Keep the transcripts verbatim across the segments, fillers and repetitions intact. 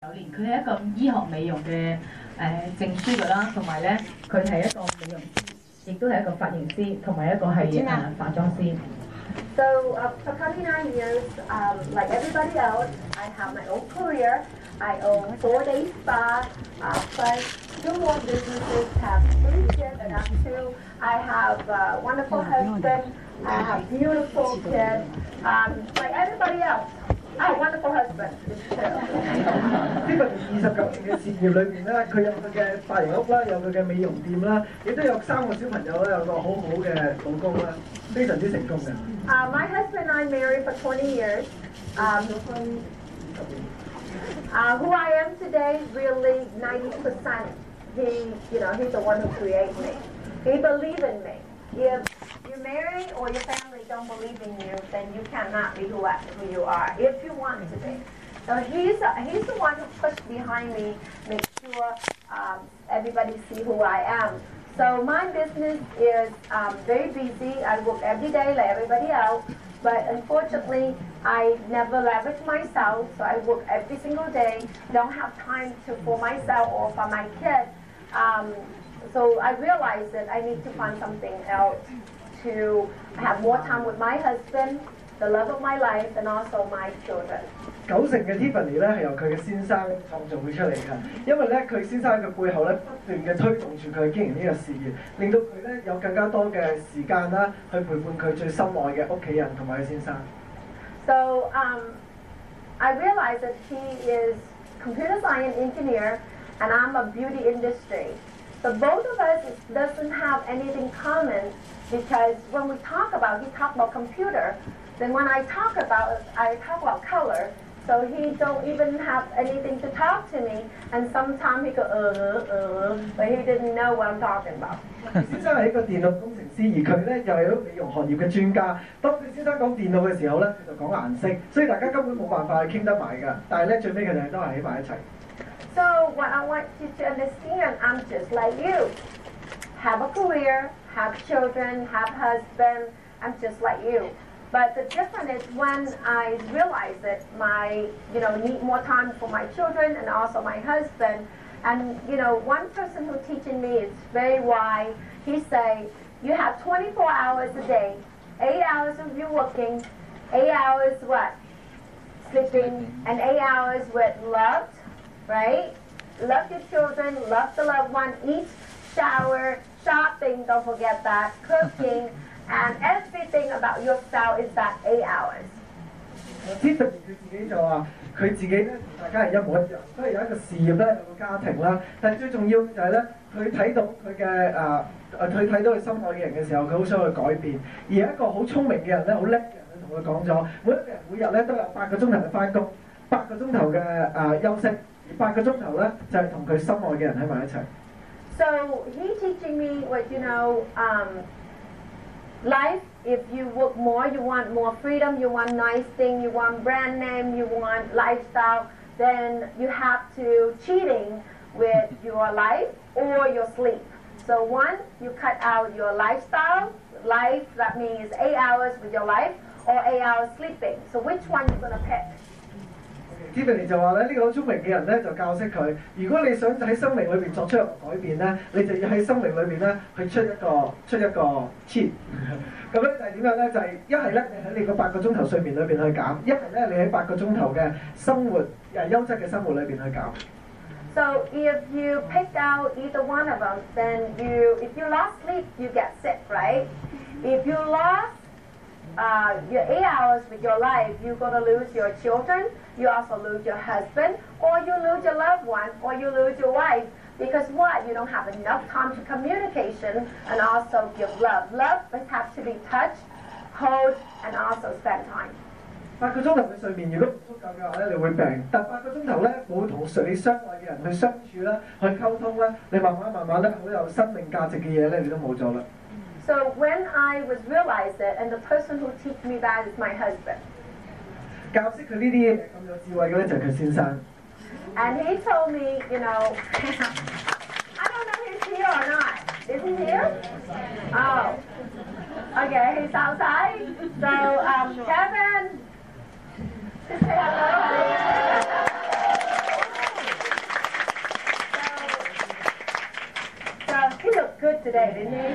九年，佢係一個醫學美容嘅誒、呃、證書㗎啦，同埋咧佢係一個美容師，亦都係一個髮型師，同埋一個係誒、呃、化妝師。 So uh, for twenty-nine years, um, like everybody else, I have my own career. I own four day spa, uh, plus two more businesses, have three kids, and have two. I have a wonderful husband. I have beautiful kids. Um, like everybody else, I have a wonderful husband. 呢個二十九年嘅事業裏邊咧，佢有佢嘅髮型屋啦，有佢嘅美容店啦，亦都有三個小朋友啦，有個好好嘅老公啦，非常之成功嘅。 Uh, my husband and I married for twenty years. Um, uh, who I am today, really ninety percent. He, you know, he's the one who created me. He believes in me. If you marry or your family don't believe in you, then you cannot be who, who you are, if you want to be. So he's, he's the one who pushed behind me, make sure um, everybody see who I am. So my business is um, very busy. I work every day like everybody else, but unfortunately, I never leverage myself, so I work every single day, don't have time to for myself or for my kids. Um, so I realized that I need to find something else to have more time with my husband, the love of my life, and also my children. 九成嘅 Tiffany 咧係由佢嘅先生創造佢出嚟㗎，因為咧佢先生喺佢背後咧不斷嘅推動住佢經營呢個事業，令到佢咧有更加多嘅時間啦，去陪伴佢最心愛嘅屋企人同埋佢先生。 So um, I realized that he is computer science engineer, and I'm a beauty industry. So both of us doesn't have anything common because when we talk about, he talk about computer. Then when I talk about, I talk about color. So he don't even have anything to talk to me, and sometimes he go uh uh, but he didn't know what I'm talking about. 先生係一個電腦工程師，而佢咧又係一個美容行業嘅專家。當佢先生講電腦嘅時候咧，佢就講顏色，所以大家根本冇辦法去傾得埋㗎。但係咧最尾佢哋都係喺埋一齊。 So what I want you to understand, I'm just like you. Have a career, have children, have husband. I'm just like you. But the difference is when I realized that my, you know, need more time for my children and also my husband. And, you know, one person who teaching me is very wise. He say, you have twenty-four hours a day, eight hours of you working, eight hours what? Sleeping, and eight hours with love, right? Love your children, love the loved one, eat, shower, shopping, don't forget that, cooking. And everything about your style is that eight hours. Tiffany 佢自己就話：佢自己咧同大家係一模一樣，都係有一個事業咧，有個家庭啦。但係最重要嘅就係咧，佢睇到佢嘅啊誒，佢睇到佢心愛嘅人嘅時候，佢好想去改變。而一個好聰明嘅人咧，好叻嘅人咧，同佢講咗，每一個人每日咧都有八個鐘頭嘅翻工，八個鐘頭嘅啊休息，而八個鐘頭咧就係同佢心愛嘅人喺埋一齊。 So he teaching me what you know. Um, Life, if you work more, you want more freedom, you want nice thing, you want brand name, you want lifestyle, then you have to cheating with your life or your sleep. So one, you cut out your lifestyle, life, that means eight hours with your life, or eight hours sleeping. So which one you going to pick? Tiffany 就話咧，呢個好聰明嘅人咧就教識佢，如果你想喺生命裏邊作出一個改變咧，你就要喺生命裏邊咧去出一個出一個 cheat。咁咧就係點樣咧？就係一係咧你喺你個八個鐘頭睡眠裏邊去減，一係咧你喺八個鐘頭嘅生活誒優質嘅生活裏邊去減。 So if you pick out either one of them, then you, if you lost sleep, you get sick, right? If you lost uh, your eight hours with your life, you're going to lose your children, you also lose your husband, or you lose your loved one, or you lose your wife. Because what? You don't have enough time to communication and also give love. Love has to be touched, hold, and also spend time. 八個鐘頭嘅睡眠如果唔足夠嘅話咧，你會病。但八個鐘頭咧冇同你相愛嘅人去相處啦，去溝通啦，你慢慢慢慢咧好有生命價值嘅嘢咧，你都冇咗啦。 So when I was realized it, and the person who teach me that is my husband. 教識佢呢啲嘢咁有智慧嘅咧就係佢先生。 And he told me, you know, I don't know if he's here or not. Is he here? Oh, okay, he's outside. So um, Kevin, just say hello. good today, didn't he?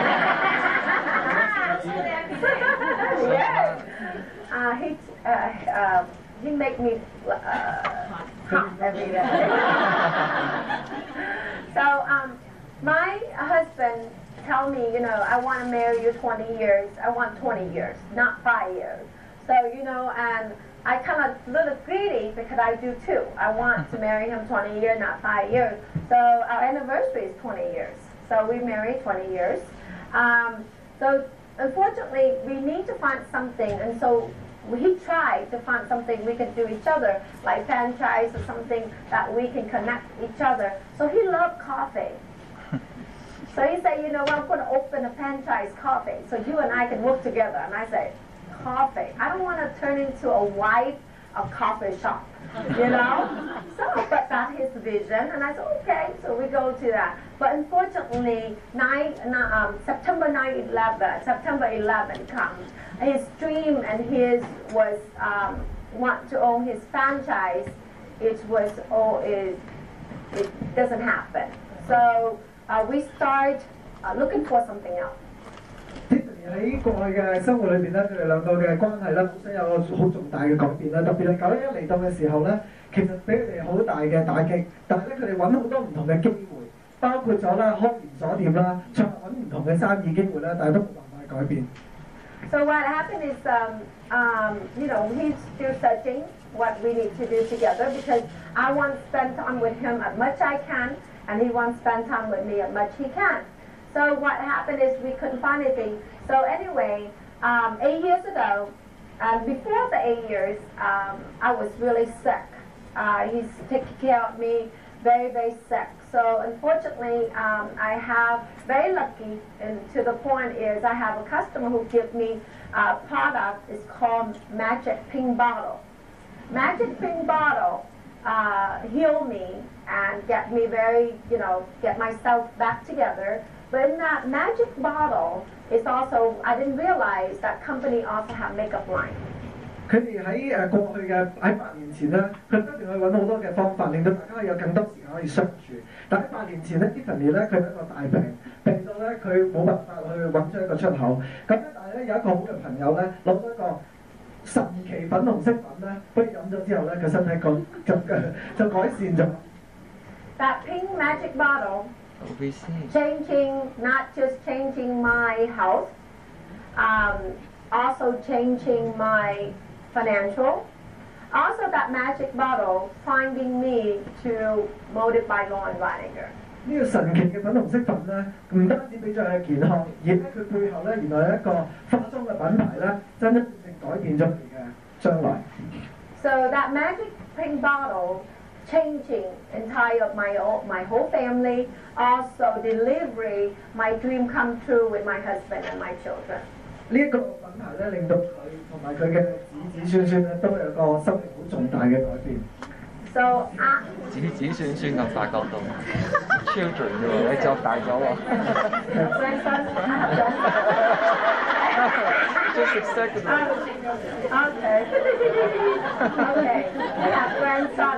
Yes. Uh, he uh, uh, he make me uh, hot every day. So um, my husband tell me, you know, I want to marry you twenty years. I want twenty years, not five years. So, you know, and I kind of a little greedy because I do too. I want to marry him twenty years, not five years. So our anniversary is twenty years. So we married twenty years. Um, so unfortunately, we need to find something, and so he tried to find something we could do each other, like franchise or something that we can connect each other. So he loved coffee. So he said, you know, well, I'm going to open a franchise coffee so you and I can work together. And I said, coffee? I don't want to turn into a wife of coffee shop, you know? So, but that's his vision. And I said, okay, so we go to that. But unfortunately, nine, um, September nine eleven, September eleventh comes. His dream and his was um, want to own his franchise. It was, oh, it, it doesn't happen. So uh, we start uh, looking for something else. 喺過去嘅生活裏邊咧，佢哋兩個嘅關係咧，本身有個好重大嘅改變啦。特別係九一一嚟到嘅時候咧，其實俾佢哋好大嘅打擊。但係咧，佢哋揾好多唔同嘅機會，包括咗啦開連鎖店啦，再揾唔同嘅生意機會啦，但係都冇辦法改變。 So what happened is, um, um, you know, he's still searching what we need to do together because I want to spend time with him as much as I can, and he wants to spend time with me as much as he can. So what happened is we couldn't find anything. So anyway, um, eight years ago, um, before the eight years, um, I was really sick. Uh, he's taking care of me, very, very sick. So unfortunately, um, I have very lucky, and to the point is I have a customer who gives me a product. It's called Magic Pink Bottle. Magic Pink Bottle uh, healed me and get me very, you know, get myself back together. But in that magic bottle, it's also, I didn't realize that company also have makeup line. 佢哋喺誒過去嘅喺八年前咧，佢不斷去揾好多嘅方法，令到大家有更多時間可以相處。但喺八年前咧 ，Tiffany 咧佢有一個大病，病到咧佢冇辦法去揾出一個出口。咁咧，但係咧有一個好嘅朋友咧攞咗一個神奇粉紅色粉咧，俾佢飲咗之後咧，佢身體個就就改善咗。 That pink magic bottle. Changing, not just changing my health, um, also changing my financial. Also that magic bottle finding me to molded by Lauren Weininger. 呢個神奇嘅粉紅色粉咧，唔單止俾咗佢健康，而咧佢背後咧原來有一個化妝嘅品牌咧，真真正正改變咗佢嘅將來。 So that magic pink bottle changing entire my my whole family, also delivery my dream come true with my husband and my children. 呢一個品牌咧，令到佢同埋佢嘅子子孫孫咧，都有個生命好重大嘅改變。 So 啊， 子子孫孫咁大角度 ，children 啫喎，你作大咗喎。 grandson, Just exactly. Okay. Okay. I have grandson.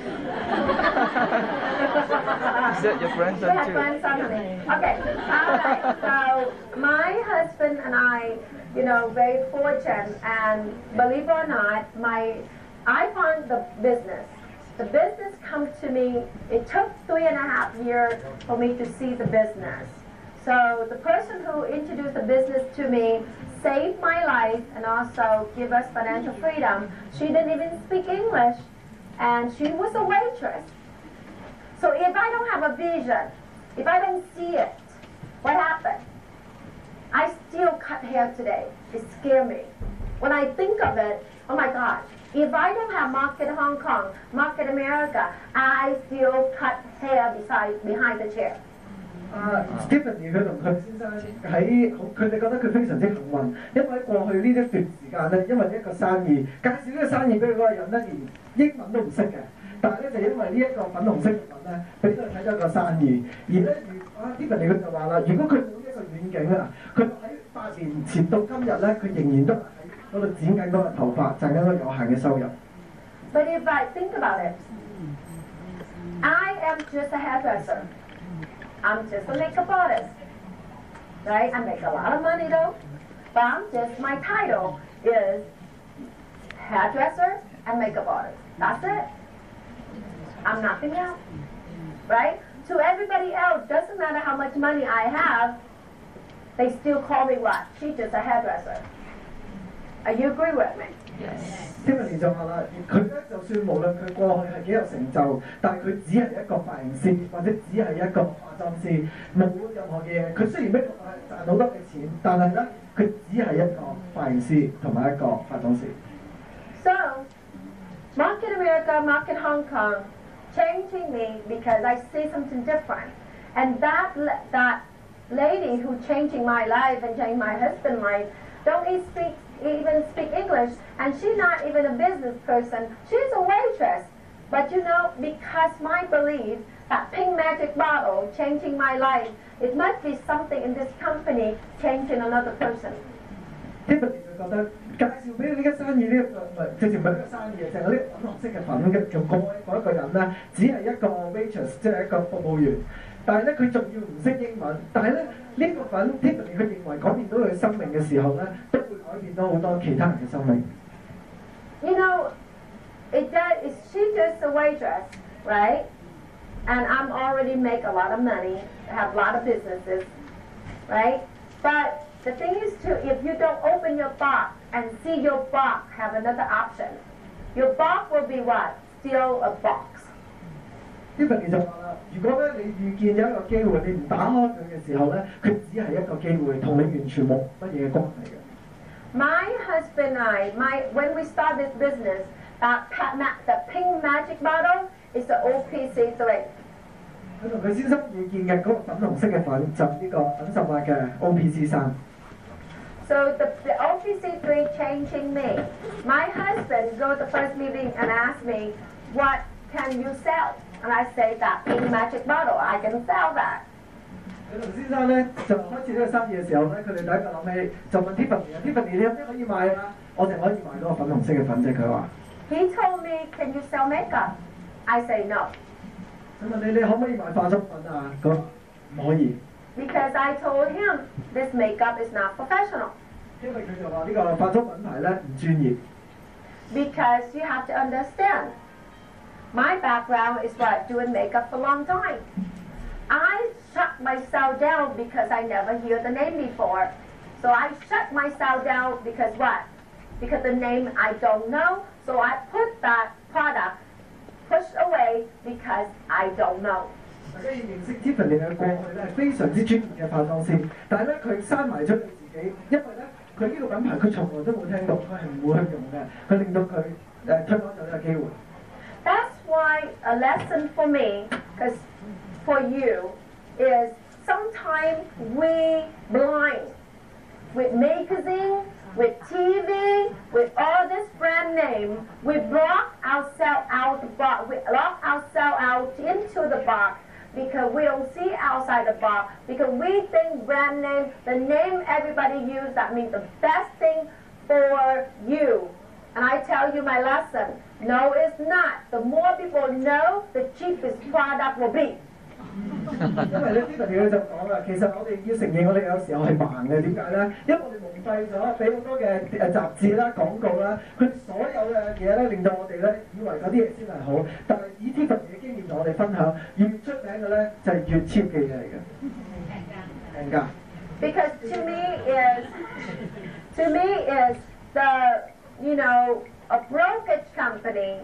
Is that your grandson Yeah, too? grandson. Okay. All right. So my husband and I, you know, very fortunate, and believe it or not, my I found the business. The business come to me. It took three and a half years for me to see the business. So the person who introduced the business to me saved my life and also give us financial freedom. She didn't even speak English, and she was a waitress. So if I don't have a vision, if I don't see it, what happened? I still cut hair today. It scares me. When I think of it, oh my God, if I don't have Market Hong Kong, Market America, I still cut hair beside, behind the chair. 啊 Stephanie 佢同佢先生喺佢哋覺得佢非常之幸運，因為過去呢一段時間咧，因為一個生意介紹呢個生意俾佢嗰個人咧，連英文都唔識嘅，但係咧就因為呢一個粉紅色嘅粉咧，俾佢睇咗個生意，而咧如啊 Stephanie 佢就話啦，如果佢冇呢一個遠景啊，佢喺八年前到今日咧，佢仍然都喺嗰度剪緊嗰個頭髮，賺緊嗰個有限嘅收入。 But if I think about it, I am just a hairdresser. I'm just a makeup artist. right? I make a lot of money though, but I'm just, my title is hairdresser and makeup artist. That's it. I'm nothing else, right? To everybody else, doesn't matter how much money I have, they still call me what? She's just a hairdresser. Are you agree with me? Tiffany 就話啦，佢咧就算無論佢過去係幾有成就，但係佢只係一個髮型師或者只係一個化妝師，冇任何嘅嘢。佢雖然 make 賺好多嘅錢，但係咧佢只係一個髮型師同埋一個化妝師。 So, Market America, Market Hong Kong, changing me because I see something different, and that that lady who changing my life and changing my husband's life don't even speak even speak English, and she's not even a business person. She's a waitress. But you know, because my belief that pink magic bottle changing my life, it must be something in this company changing another person. Tiffany 就覺得介紹俾你呢間生意呢一個唔係直情唔係一個生意，就係呢個粉紅色嘅粉嘅做嗰嗰一個人咧，只係一個 waitress， 即係一個服務員。但係咧，佢仲要唔識英文。但係咧，呢、這個粉 Tiffany 佢認為改變到佢嘅生命嘅時候咧，都會改變到好多其他人嘅生命。 You know, it does. Is she just a waitress, right? And I'm already make a lot of money, have a lot of businesses, right? But the thing is too, if you don't open your box and see your box have another option, your box will be what? Still a box. Tiffany 就話啦，如果咧你遇見有一個機會，你唔打開佢嘅時候咧，佢只係一個機會，同你完全冇乜嘢關係嘅。 My husband and I, my when we start this business, that the pink magic bottle is the O P C three. 佢同佢先生遇見嘅嗰個粉紅色嘅粉就呢個粉十八嘅 O P C 三。 So the, the O P C three changing me. My husband go to the first meeting and ask me, what can you sell? And I say that pink magic bottle, I can sell that. 佢同先生咧就開始呢個生意嘅時候咧，佢哋第一個諗起就問 Tiffany 啊 ，Tiffany 你有咩可以賣啊？我哋可以賣嗰個粉紅色嘅粉啫。佢話。 He told me, can you sell makeup? I say no. 佢問你你可唔可以賣化妝品啊？佢話唔可以。 Because I told him this makeup is not professional. 因為佢就話呢個化妝品牌咧唔專業。 Because you have to understand, my background is what doing makeup for a long time. I shut myself down because I never heard the name before. So I shut myself down because what? Because the name I don't know. So I put that product, push away because I don't know. 大家要認識 Tiffany 嘅過去咧係非常之專業嘅化妝師，但係咧佢閂埋咗佢自己，因為咧佢呢個品牌佢從來都冇聽過，佢係唔會去用嘅，佢令到佢誒推開咗呢個機會。 That's why a lesson for me, because for you, is sometimes we blind with magazine, with T V, with all this brand name. We block ourselves out the box. We lock ourselves out into the box because we don't see outside the box. Because we think brand name, the name everybody use, that means the best thing for you. And I tell you my lesson. No, it's not. The more people know, the cheapest product will be. 因為咧 Tiffany 佢就講啦，其實我哋要承認我哋有時候係盲嘅，點解咧？因為我哋蒙蔽咗，俾好多嘅誒雜誌啦、廣告啦，佢所有嘅嘢咧，令到我哋咧以為嗰啲嘢先係好，但係以 Tiffany 嘅經驗同我哋分享，越出名嘅咧就係越超嘅嘢嚟嘅。平價。 Because to me is, to me is the, you know, a brokerage company.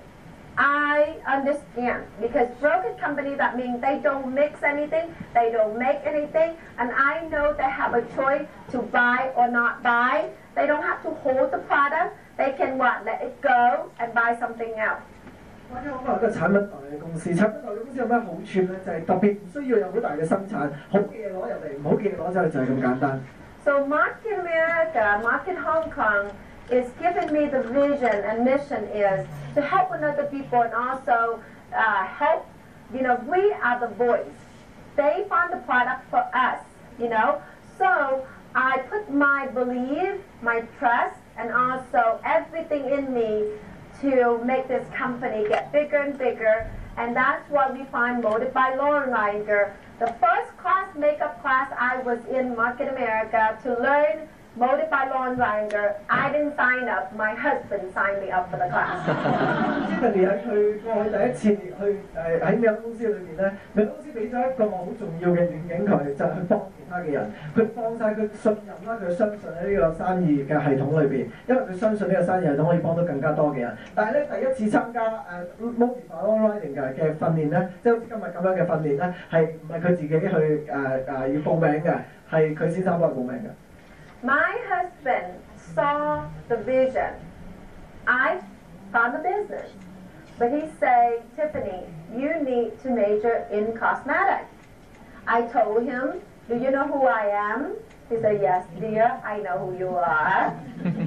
I understand because brokerage company, that means they don't mix anything, they don't make anything, and I know they have a choice to buy or not buy. They don't have to hold the product. They can what? Let it go and buy something else. 或者可能一個產品代理公司，產品代理公司有咩好處咧？就係、是、特別唔需要有好大嘅生產，好嘅嘢攞入嚟，唔好嘅嘢攞走去，就係咁簡單。 So Market America, Market Hong Kong is giving me the vision and mission is to help another people and also uh, help, you know, we are the voice. They find the product for us, you know. So I put my belief, my trust, and also everything in me to make this company get bigger and bigger And that's what we find molded by Lauren Ringer. The first class, makeup class I was in Market America to learn molded by Lauren Ringer. I didn't sign up. My husband signed me up for the class. Tiffany 喺佢過去第一次去誒喺美國公司裏邊咧，美國公司俾咗一個好重要嘅願景佢，就係去幫其他嘅人。佢放晒佢信任啦，佢相信喺呢個生意嘅系統裏邊，因為佢相信呢個生意系統可以幫到更加多嘅人。但係咧，第一次參加誒 molded by Lauren Ringer 嘅嘅訓練咧，即係好似今日咁樣嘅訓練咧，係唔係佢自己去誒誒、呃、要報名嘅，係佢先生幫佢報名嘅。 My husband saw the vision. I found the business. But he said, Tiffany, you need to major in cosmetics. I told him, do you know who I am? He said, yes, dear, I know who you are.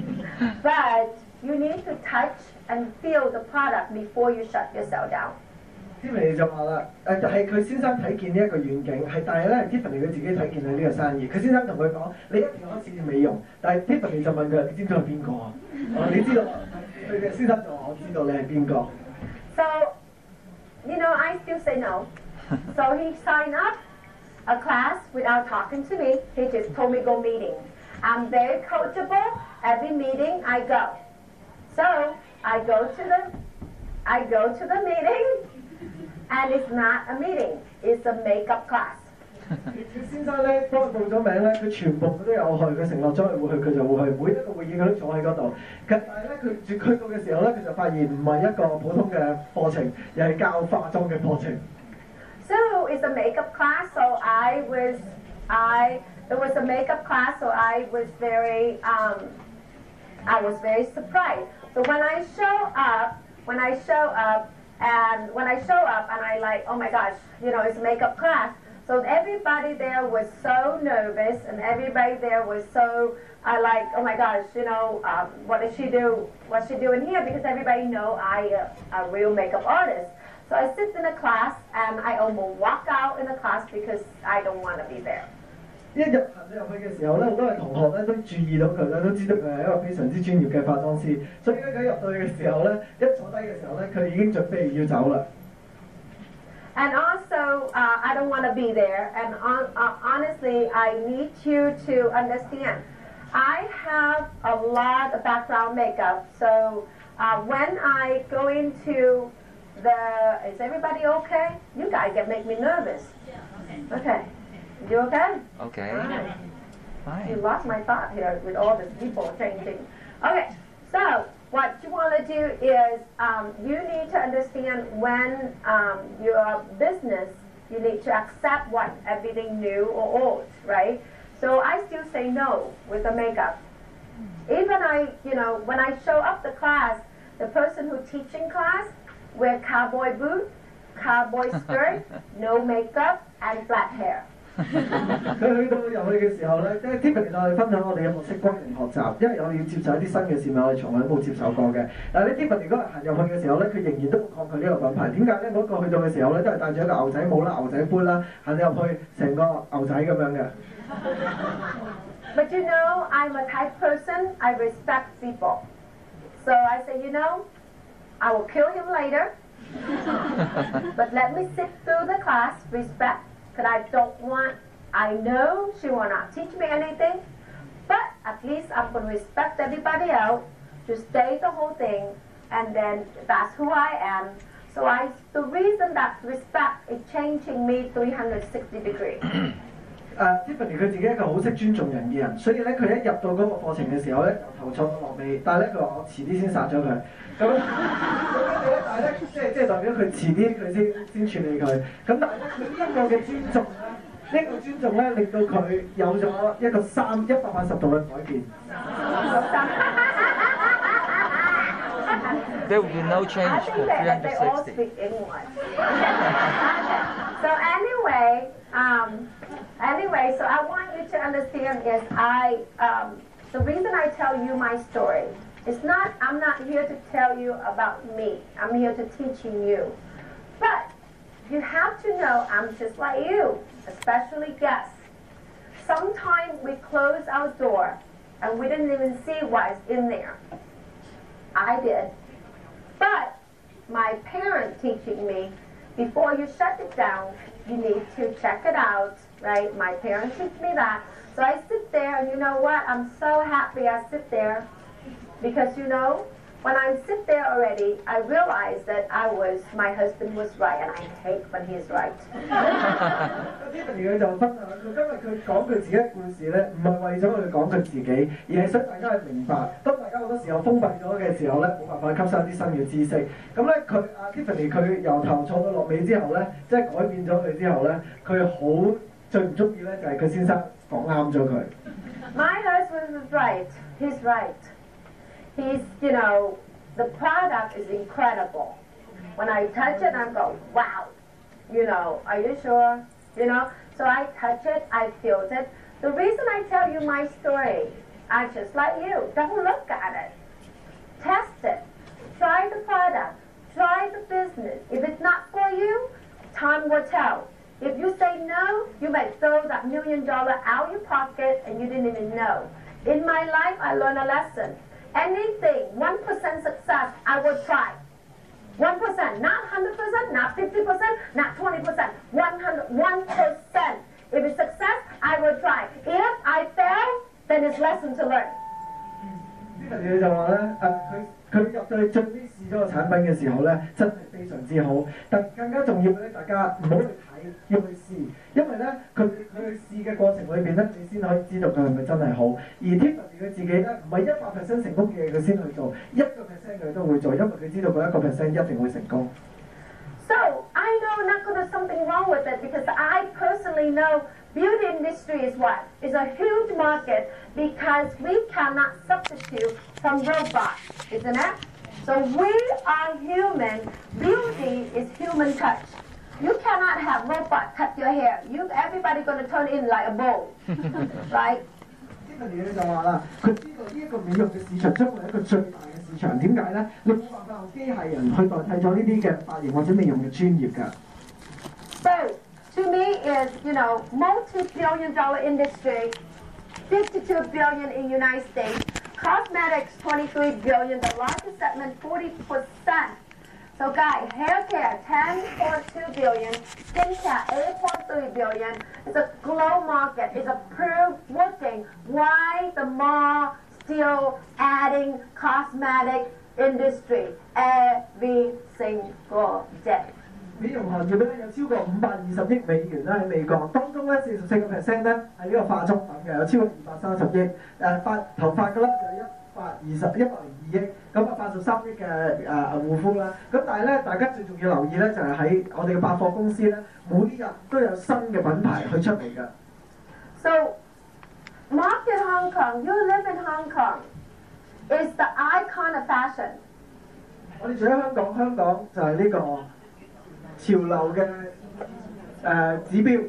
But you need to touch and feel the product before you shut yourself down. Tiffany 就話啦，誒係佢先生睇見呢一個願景，係但係咧 Tiffany 佢自己睇見佢呢個生意，佢先生同佢講：你一定開始美容，但係 Tiffany 就問佢：你知唔知佢係邊個啊？你知道佢嘅先生就話：我知道你係邊個。 So, you know, I still say no. So he signed up a class without talking to me. He just told me go meeting. I'm very coachable. Every meeting I go. So I go to the, I go to the meeting. And it's not a meeting, it's a makeup class. 佢先生咧幫佢報咗名咧，佢全部都有去，佢承諾咗佢會去，佢就會去，每一個會議佢都坐喺嗰度。但係咧，佢住去到嘅時候咧，佢就發現唔係一個普通嘅課程，而係教化妝嘅課程。 So it's a makeup class, so I was, I, it was a makeup class, so I was very, um, I was very surprised. So when I show up, when I show up, And when I show up and I like, oh my gosh, you know, it's a makeup class. So everybody there was so nervous and everybody there was so, I like, oh my gosh, you know, um, what does she do? What's she doing here? Because everybody know I uh, a real makeup artist. So I sit in a class and I almost walk out in the class because I don't want to be there. 一入行入去嘅時候咧，好多嘅同學咧都注意到佢咧，都知道佢係一個非常之專業嘅化妝師，所以咧佢入到去嘅時候咧，一坐低嘅時候咧，佢已經準備要走啦。 And also, uh, I don't want to be there. And on, uh, honestly, I need you to understand. I have a lot of background makeup, so uh, when I go into the, is everybody okay? You guys get make me nervous. Yeah, okay. Okay. You okay? Okay. Right. Fine. You lost my thought here with all these people changing. Okay, so what you want to do is um, you need to understand when um, your business, you need to accept what everything new or old, right? So I still say no with the makeup. Even I, you know, when I show up the class, the person who teaching class wear cowboy boot, cowboy skirt, no makeup, and flat hair. 佢去到入去嘅時候咧，即係 Tiffany 同我哋分享我哋有冇識光人學習，因為我哋要接受一啲新嘅事物，我哋從來都冇接受過嘅。但係咧 Tiffany 嗰日行入去嘅時候咧，佢仍然都冇抗拒呢個品牌。點解咧？嗰、那個去到嘅時候咧，都係戴住一個牛仔帽啦、牛仔杯啦，行入去成個牛仔咁樣嘅。 But you know, I'm a type person, I respect people. So I say, you know, I will kill him later. But let me sit through the class, respect. Because I don't want, I know she will not teach me anything, but at least I'm going to respect everybody else, to stay the whole thing, and then that's who I am. So I, the reason that respect is changing me three hundred sixty degrees. 誒 Tiffany 佢自己一個好識尊重人嘅人，所以咧佢一入到嗰個課程嘅時候咧，由頭坐到落尾，但係咧佢話我遲啲先殺咗佢，咁咁跟住咧，但係咧即係即係代表佢遲啲佢先先處理佢，咁但係咧佢呢一個嘅尊重咧，呢、這個尊重咧令到佢有咗一個三一百八十度嘅改變。 There will be no change for three hundred sixty. So anyway, um, anyway, so I want you to understand is I, um, the reason I tell you my story is not, I'm not here to tell you about me. I'm here to teaching you. But you have to know I'm just like you, especially guests. Sometimes we close our door and we didn't even see what's in there. I did. But my parents teaching me, before you shut it down, you need to check it out, right? My parents teach me that. So I sit there, and you know what? I'm so happy I sit there because, you know, when I sit there already, I realize that I was, my husband was right, and I hate when he's right. Tiffany 佢就分享佢今日佢講佢自己嘅故事咧，唔係為咗佢講佢自己，而係想大家去明白，當大家好多時候封閉咗嘅時候咧，冇辦法吸收啲新嘅知識。咁咧佢阿 Tiffany 佢由頭坐到落尾之後咧，即係改變咗佢之後咧，佢好最唔中意咧就係佢先生講啱咗佢。 My husband was right. He's right. He's, you know, the product is incredible. When I touch it, I'm going, wow. You know, are you sure? You know, so I touch it, I feel it. The reason I tell you my story, I just like you. Don't look at it. Test it. Try the product. Try the business. If it's not for you, time will tell. If you say no, you may throw that million dollar out your pocket and you didn't even know. In my life, I learned a lesson. Anything, one percent success, I will try. one percent, not one hundred percent, not fifty percent, not twenty percent, one hundred, one percent. If it's success, I will try. If I fail, then it's lesson to learn. 呢樣嘢就話咧，誒佢佢入到去最尾試咗個產品嘅時候咧，真係非常之好。但更加重要嘅咧，大家唔好去睇，要去試，因為咧佢佢去試嘅過程裏邊咧，你先可以知道佢係咪真係好。而 Tiffany 佢自己咧，唔係一百 percent 成功嘅嘢佢先去做，一個 percent 佢都會做，因為佢知道佢一個 percent 一定會成功。 So I know not going to something wrong with it because I personally know beauty industry is what? Is a huge market because we cannot substitute from robots, isn't it? So we are human. Beauty is human touch. You cannot have robot cut your hair. You everybody going to turn in like a bowl, right? 呢樣嘢就話啦，佢知道呢一個美容嘅市場將會係一個最大嘅市場，點解咧？你冇辦法用機械人去代替咗呢啲嘅髮型或者美容嘅專業㗎。 So to me is, you know, multi-billion dollar industry, fifty-two billion in United States, cosmetics twenty-three billion, the largest segment forty percent. So guys, hair care ten point two billion, skin care eight point three billion. It's a global market. It's a proof working why the mall still adding cosmetic industry every single day. 美容行業咧有超過五百二十億美元啦喺美國，當中咧四十四個 percent 咧係呢個化妝品嘅，有超過二百三十億。誒髮頭髮嘅咧就一百二十一百零二億，咁啊八十三億嘅誒護膚啦。咁但係咧，大家最重要留意咧就係喺我哋嘅百貨公司咧，每日都有新嘅品牌去出嚟嘅。 So, market Hong Kong, you live in Hong Kong, is the icon of fashion. 我哋住喺香港，香港就係呢個潮流嘅誒指標。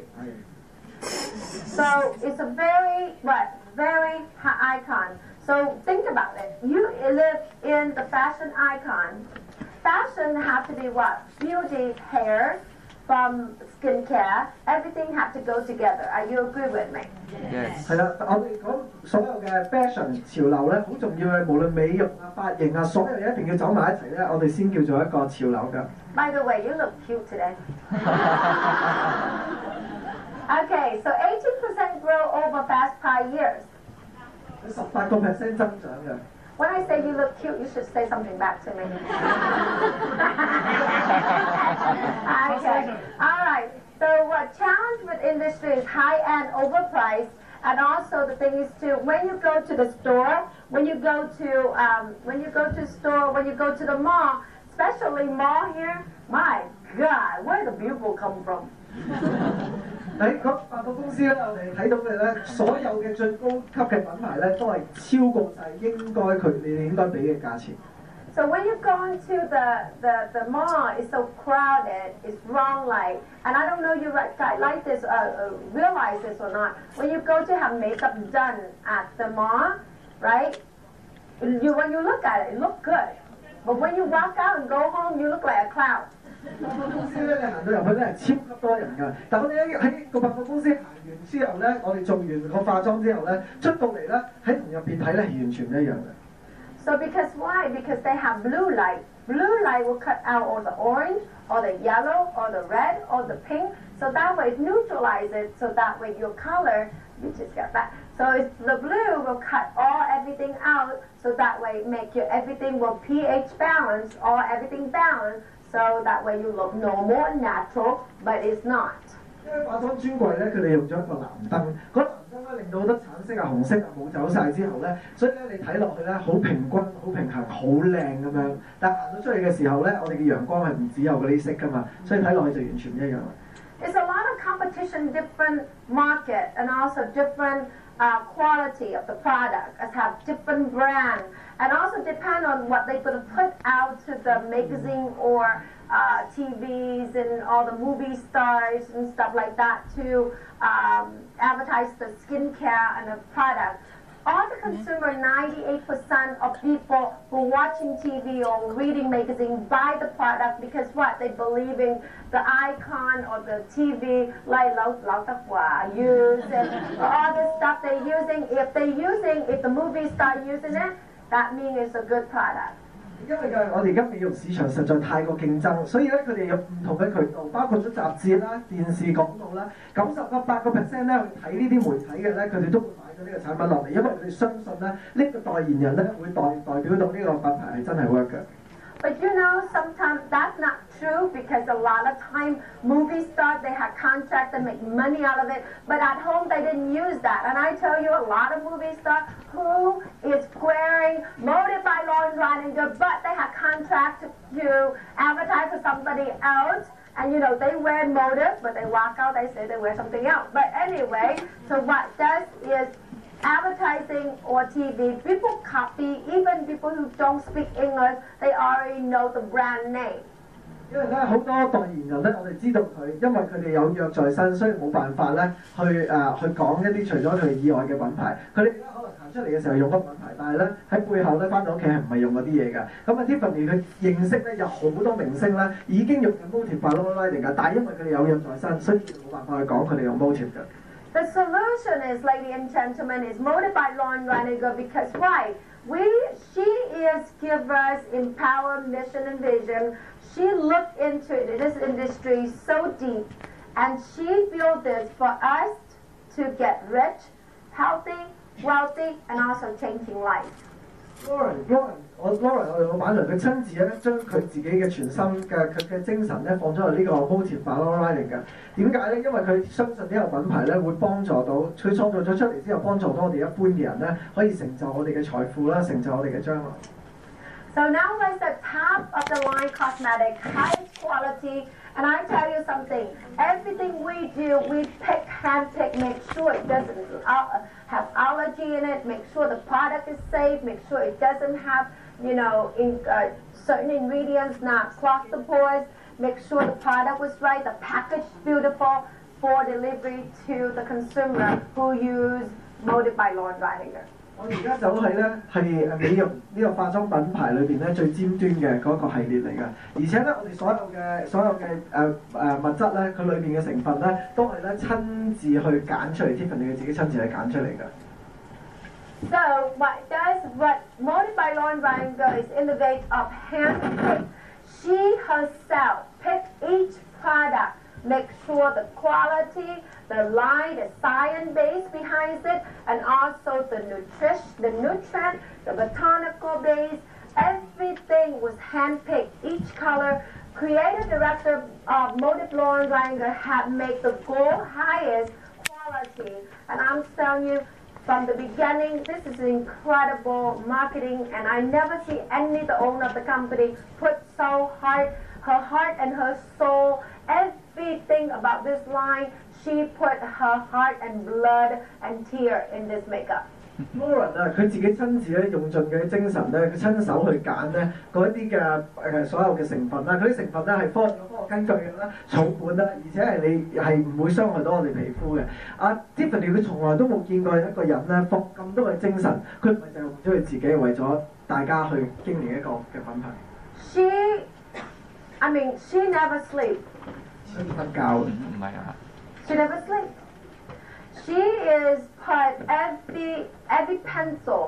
So it's a very what very high icon. So think about it. You live in the fashion icon. Fashion have to be what? Beauty, hair, from skincare. Everything have to go together. Are you agree with me? Yes. 係啦，我哋講所有嘅 fashion 潮流咧，好重要嘅，無論美容啊、髮型啊，所有嘢一定要走埋一齊咧，我哋先叫做一個潮流㗎。 By the way, you look cute today. Okay, so eighteen percent grow over past five years. 十八個 percent 增長嘅。 When I say you look cute, you should say something back to me. Okay, all right. So what challenge with industry is high-end, overpriced, and also the thing is too, when you go to the store, when you go to um, when you go to store, when you go to the mall, especially mall here, my God, where the bugle come from? 喺嗰百貨公司咧，我哋睇到嘅咧，所有嘅最高級嘅品牌咧，都係超過晒應該佢你哋應該俾嘅價錢。 So when you go into the, the, the mall, it's so crowded, it's wrong light. And I don't know you right, like this, uh, uh, realize this or not. When you go to have makeup done at the mall, right? You, when you look at it, it looks good. But when you walk out and go home, you look like a clown. 百貨公司咧，你行到入去咧係超級多人㗎。但我哋喺喺個百貨公司行完之後咧，我哋做完個化妝之後咧，出到嚟咧喺同入邊睇咧係完全唔一樣嘅。 So because why? Because they have blue light Blue light will cut out all the orange, or the yellow, or the red, or the pink. So that way it neutralizes it, so that way your color, you just got that. So it's, the blue will cut all everything out, so that way make your everything will pH balance, all everything balanced, so that way you look normal and natural, but it's not. 因為化妝專櫃咧，佢哋用咗一個藍燈，嗰藍燈咧令到好多橙色啊、紅色啊冇走晒之後咧，所以咧你睇落去咧好平均、好平衡、好靚咁樣。但行到出嚟嘅時候咧，我哋嘅陽光係唔只有嗰啲色噶嘛，所以睇落去就完全唔一樣啦。 It's a lot of competition, different market, and also different uh, quality of the product, as have different brand, and also depend on what they're going to put out to the magazine or uh, T Vs and all the movie stars and stuff like that to um, advertise the skincare and the product. All the consumer, ninety-eight percent of people who are watching T V or reading magazine buy the product because what? They believe in the icon or the T V, like Lao Lao Tafwa use and all the stuff they're using. If they're using, if the movie star using it, that means it's a good product. 因為嘅我哋而家美容市場實在太過競爭，所以咧佢哋有唔同嘅渠道，包括咗雜誌啦、電視廣告啦，九十個八個 percent 咧去睇呢啲媒體嘅咧，佢哋都會買咗呢個產品落嚟，因為佢哋相信咧呢個代言人咧會代代表到呢個品牌係真係 work 嘅。 But you know, sometimes that's not true because a lot of time movie stars, they have contracts and make money out of it, but at home they didn't use that. And I tell you, a lot of movie stars who is wearing molded by Lauren Reininger, but they have contracts to advertise for somebody else. And you know, they wear molded, but they walk out, they say they wear something else. But anyway, so what does is advertising or T V, people copy, even people who don't speak English, they already know the brand name. 因為咧好多代言人咧，我哋知道佢，因為佢哋有約在身，所以冇辦法咧去誒、呃、去講一啲除咗佢哋以外嘅品牌。佢哋咧可能行出嚟嘅時候用嗰個品牌，但係咧喺背後咧翻到屋企係唔係用嗰啲嘢㗎？咁啊 Tiffany 佢認識咧有好多明星咧已經用緊 Motive by Lauren Reininger㗎，但係因為佢哋有約在身，所以冇辦法去講佢哋用 Motive 㗎。 The solution is, ladies and gentlemen, is molded by Lauren Reininger because why? We, she is give us empower, mission, and vision. She looked into this industry so deep, and she built this for us to get rich, healthy, wealthy, and also changing life. Lauren，Lauren，我 Lauren 我哋老闆娘佢親自咧將佢自己嘅全心嘅佢嘅精神咧放咗喺呢個 Motive by Lauren Reininger 嘅。點解咧？因為佢相信呢個品牌咧會幫助到佢創造咗出嚟之後，幫助到我哋一般嘅人咧可以成就我哋嘅財富啦，成就我哋嘅將來。 So now we're the top of the line cosmetic, highest quality, and I tell you something, everything we do, we pick, hand pick, make sure it doesn't uh, have allergy in it, make sure the product is safe, make sure it doesn't have, you know, in, uh, certain ingredients not clog the pores, make sure the product was right, the package is beautiful for delivery to the consumer who use Molded by Lauren Reininger. 我哋而家走喺咧係誒美容呢個化妝品牌裏邊咧最尖端嘅嗰個系列嚟㗎，而且咧我哋所有嘅所有嘅誒誒物質咧，佢裏邊嘅成分咧都係咧親自去揀出嚟 ，Tiffany 佢自己親自去揀出嚟㗎。 So what does what Molded by Lauren Reininger is innovate of handpicked. She herself picked each product, make sure the quality, the line, the science base behind it, and also the nutrition, the nutrient, the botanical base, everything was handpicked. Each color, creative director of Motive Lauren Reininger had made the goal highest quality. And I'm telling you, from the beginning, this is incredible marketing, and I never see any the owner of the company put so hard, her heart and her soul, everything about this line. She put her heart and blood and tear in this makeup. Lauren 啊，佢自己親自咧用盡佢嘅精神咧，佢親手去揀咧嗰一啲嘅誒所有嘅成分啦，嗰啲成分咧係科學科學根據嘅啦，草本啦，而且係你係唔會傷害到我哋皮膚嘅。阿 Tiffany 佢從來都冇見過一個人咧放咁多嘅精神，佢唔係就用咗佢自己，為咗大家去經營一個嘅品牌。 She, I mean, she never sleep. 瞓覺唔係啊。 She never sleep. She is put every every pencil,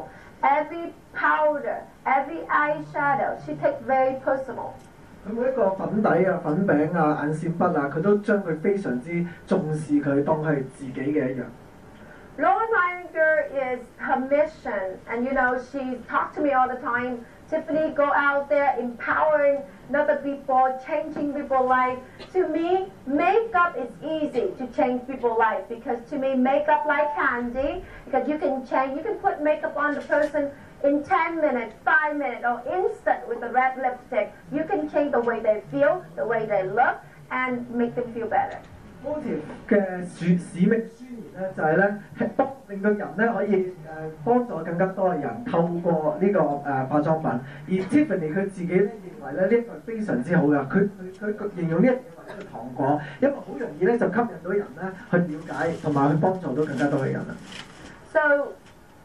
every powder, every eyeshadow, she takes very personal. 佢每一個粉底啊、粉餅啊、眼線筆啊，佢都將佢非常之重視佢，當佢係自己嘅一樣。 Lauren Reiniger is her mission, and you know, she talks to me all the time. Tiffany, go out there empowering other people, changing people's life. To me, makeup is easy to change people's life because to me, makeup like candy, because you can change, you can put makeup on the person in ten minutes, five minutes, or instant with the red lipstick. You can change the way they feel, the way they look, and make them feel better. Motive 嘅使使命宣言咧，就係咧係幫令到人咧可以誒、呃、幫助更加多嘅人透過呢、這個誒、呃、化妝品。而 Tiffany 佢自己咧認為咧呢一、這個係非常之好嘅，佢佢佢形容呢一樣為一個糖果，因為好容易咧就吸引到人咧去了解同埋去幫助到更加多嘅人啦。 So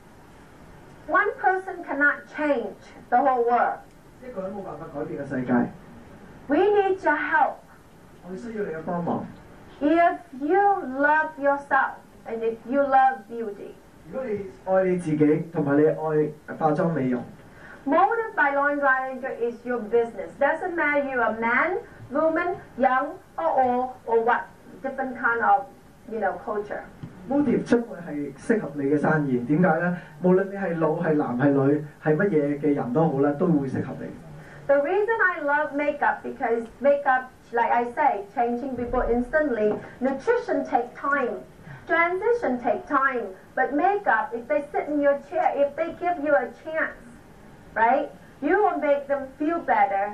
one person cannot change the whole world. 一個人冇辦法改變個世界。 We need your help. 我哋需要你嘅幫忙。 If you love yourself and if you love beauty. 如果你愛你自己同埋你愛化妝美容。 Motive by Lauren Reiniger is your business. Doesn't matter you're a man, woman, young or old or what different kind of, you know, culture. Motive 將會係適合你嘅生意，點解咧？無論你係老係男係女係乜嘢嘅人都好啦，都會適合你。 The reason I love makeup because makeup, like I say, changing people instantly. Nutrition takes time. Transition takes time. But makeup, if they sit in your chair, if they give you a chance, right, you will make them feel better,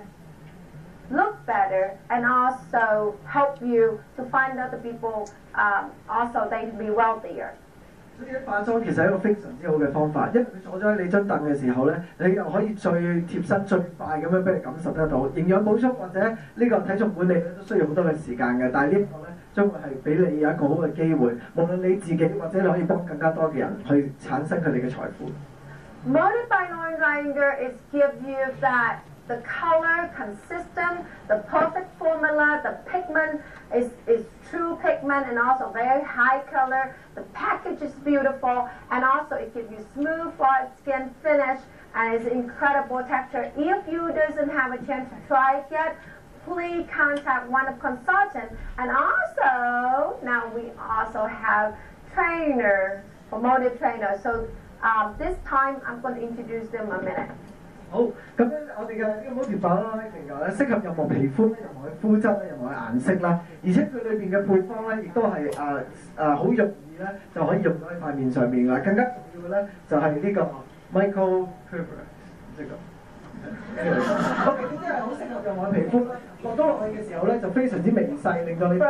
look better, and also help you to find other people, um, also they can be wealthier. 所以化妝其實係一個非常之好嘅方法，因為佢坐咗喺你張凳嘅時候咧，你又可以最貼身、最快咁樣俾你感受得到。營養補充或者呢個體重管理咧都需要好多嘅時間嘅，但係呢一個咧將會係俾你有一個好嘅機會，無論你自己或者你可以幫更加多嘅人去產生佢哋嘅財富。 Motive by Lauren Reiniger is give you that the color consistent, the perfect formula, the pigment is, is true pigment and also very high color. The package is beautiful and also it gives you smooth white skin finish and it's incredible texture. If you doesn't have a chance to try it yet, please contact one of consultant. And also, now we also have trainer, promoted trainer. So um, this time I'm going to introduce them a minute. 好，咁咧我哋嘅呢個 Motive 化妝咧，其實咧適合任何皮膚咧、任何嘅膚質咧、任何嘅顏色啦，而且佢裏邊嘅配方咧，亦都係誒誒好容易咧就可以用到喺塊面上面啦。更加重要嘅咧就係呢個 micro curve 呢個。OK，咁即係好適合任何嘅皮膚啦，落到落去嘅時候咧就非常之微細，令到你。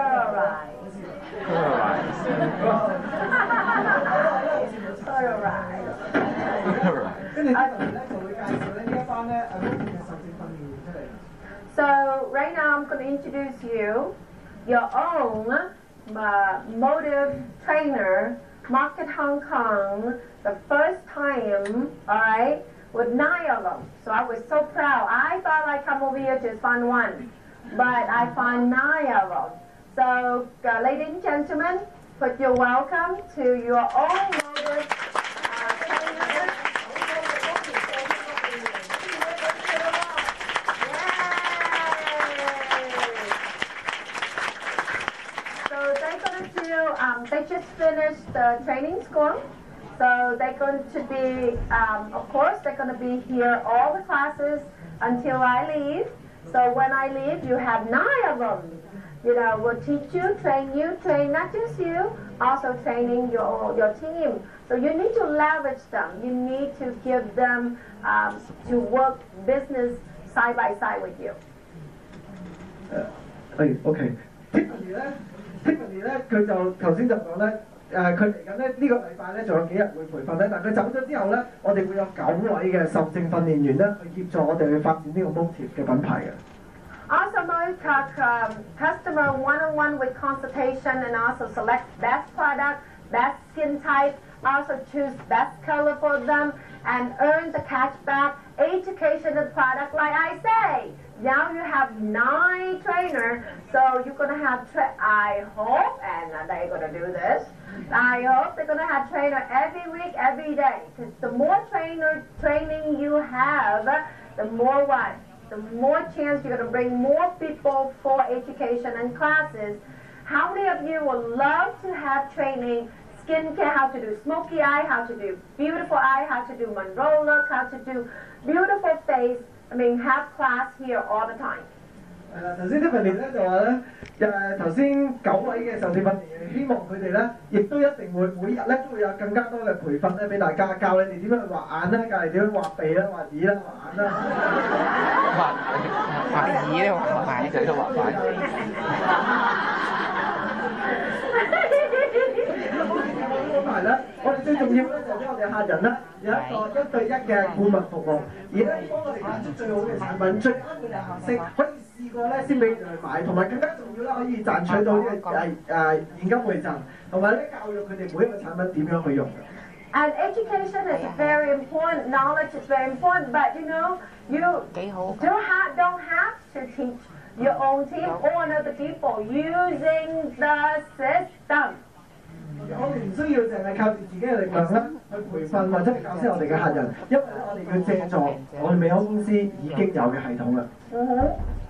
跟住咧就會介紹咧呢一班咧誒 Motive 嘅實證訓練員出嚟。 So right now I'm going to introduce you your own uh, Motive trainer, Market Hong Kong, the first time, all right, with nine of them. So I was so proud. I thought I'd come over here to find one, but I found nine of them. So uh, ladies and gentlemen, put your welcome to your own Motive uh, trainer. Um, they just finished the training school, so they're going to be, um, of course, they're going to be here all the classes until I leave. So when I leave, you have nine of them. You know, we'll teach you, train you, train not just you, also training your your team. So you need to leverage them. You need to give them um, to work business side by side with you. Uh, hey, okay. Tiffany 咧 ，Tiffany 咧，佢就頭先就講咧，誒佢嚟緊咧呢個禮拜咧仲有幾日會培訓咧，但係佢走咗之後咧，我哋會有九位嘅受證訓練員咧去協助我哋去發展呢個 Motive 嘅品牌嘅。 Also, Motive talk um, customer one-on-one with consultation and also select best product, best skin type, also choose best color for them and earn the cashback, education of product like I say. Now you have nine trainers, so you're going to have, tra I hope and when they're going to do this. I hope they're going to have trainer every week, every day. Because the more trainer training you have, the more what? The more chance you're going to bring more people for education and classes. How many of you would love to have training, skincare, how to do smoky eye, how to do beautiful eye, how to do Monroe look, how to do beautiful face? I mean, have class here all the time. 係啦，頭先啲訓練咧就話咧，誒頭先九位嘅受試訓練員，希望佢哋咧亦都一定會每日咧都會有更加多嘅培訓咧俾大家教你哋點樣去畫眼啦，教你點樣畫鼻啦、畫耳啦、畫眼啦。 畫畫耳咧，畫牌仔都畫牌。 同埋咧，我哋最重要咧就俾我哋客人咧有一個一對一嘅顧問服務，而咧幫我哋揀出最好嘅產品、最啱嘅顏色，可以試過咧先俾佢哋去買，同埋更加重要咧可以賺取到呢個誒誒現金回贈，同埋咧教育佢哋每一個產品點樣去用嘅。 And education is very important, knowledge is very important, but you know, you don't have, don't have to teach your own team or other people using the system. 我哋唔需要淨係靠住自己嘅力量咧去培訓或者係教識我哋嘅客人，因為咧我哋要借助我哋美康公司已經有嘅系統啦。 Mm-hmm.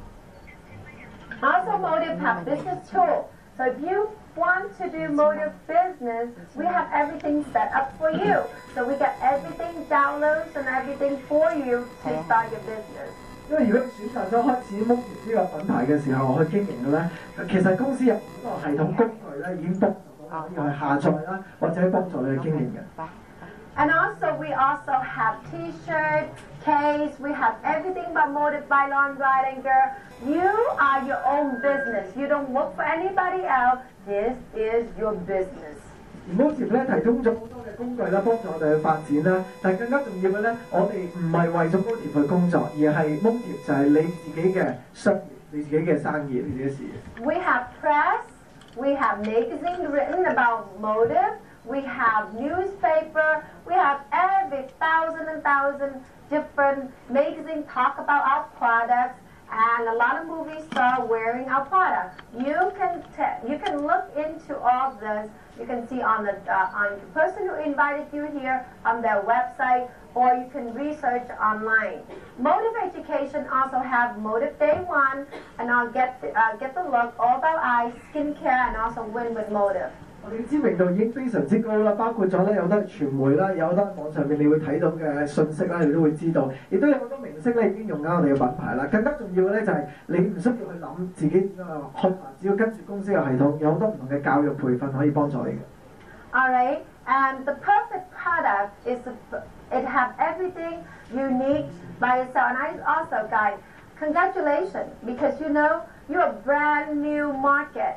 Also, Motive have business tools. So if you want to do Motive business, we have everything set up for you. So we got everything downloads and everything for you to start your business. 因為如果你選擇咗開始 Motive 呢個品牌嘅時候去經營嘅咧，其實公司有好多系統工具咧已經幫助到可以去下載啦，或者幫助你去經營嘅。 And also, we also have T-shirt, case. We have everything but Motive by Lon Breidinger. You are your own business. You don't work for anybody else. This is your business. 而 Motive 咧提供咗好多嘅工具啦，幫助我哋去發展啦。但係更加重要嘅咧，我哋唔係為咗 Motive 去工作，而係 Motive 就係你自己嘅商業，你自己嘅生意，你自己嘅事業。 We have press. We have magazine written about Motive. We have newspaper. We have every thousand and thousand different magazines talk about our products, and a lot of movie stars wearing our products. You can te- you can look into all this. You can see on the uh, on the person who invited you here on their website, or you can research online. Motive Education also have Motive Day One, and I'll get the, uh, get the look all about eye, skincare, and also Win with Motive. 我哋嘅知名度已經非常之高啦，包括咗咧有得傳媒啦，有得網上面你會睇到嘅信息啦，你都會知道，亦都有好多明星咧已經用緊我哋嘅品牌啦。更加重要嘅咧就係你唔需要去諗自己點樣去開發，只要跟住公司嘅系統，有好多唔同嘅教育培訓可以幫助你嘅。 All right, and the perfect product is it have everything you need by yourself. And I also, guys, congratulations, because you know you're a brand new market.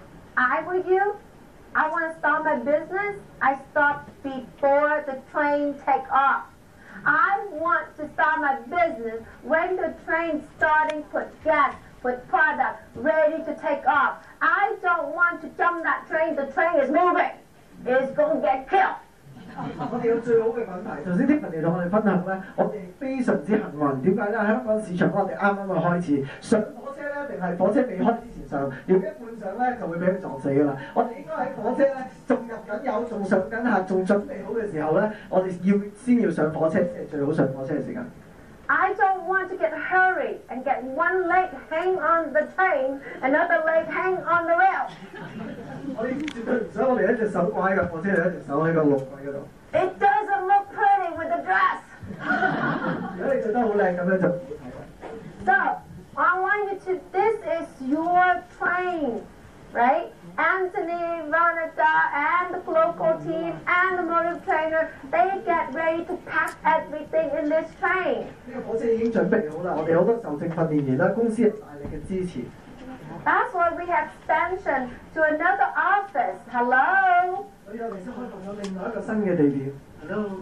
I with you. I want to start my business. I start before the train take off. I want to start my business when the train starting, put gas, put product, ready to take off. I don't want to jump that train. The train is moving. It's going to get killed. 我哋有最好嘅品牌。頭先啲朋友同我哋分享咧，我哋非常之幸運。點解咧？喺香港市場我哋啱啱去開始上火車咧，定係火車未開之前上，如果一半上咧就會俾佢撞死㗎啦。我哋應該喺火車咧仲入緊油、仲上緊客、仲準備好嘅時候咧，我哋要先要上火車先係最好上火車嘅時間。 I don't want to get hurried and get one leg hang on the train, another leg hang on the rail. 我哋絕對唔想我哋一隻手掛喺個火車度，一隻手喺個路軌嗰度。 It doesn't look pretty with the dress. 如果你着得好靚咁樣就唔好睇啦。 So, I want you to, this is your train, right? Anthony, Veronica, and the local team, and the Motive trainer, they get ready to pack everything in this train. 呢個火車已經準備好啦，我哋好多受證訓練員啦，公司係大力嘅支持。 That's why we have expansion to another office. Hello? 所以我哋先開放咗另外一個新嘅地點。Hello。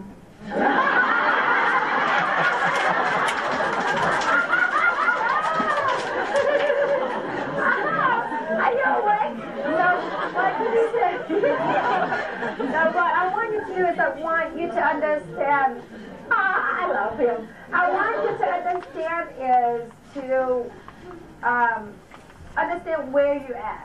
Are you awake? So what did you say? So what I want you to do is I want you to understand. Ah, I love him. I want you to understand is to um, understand where you're at.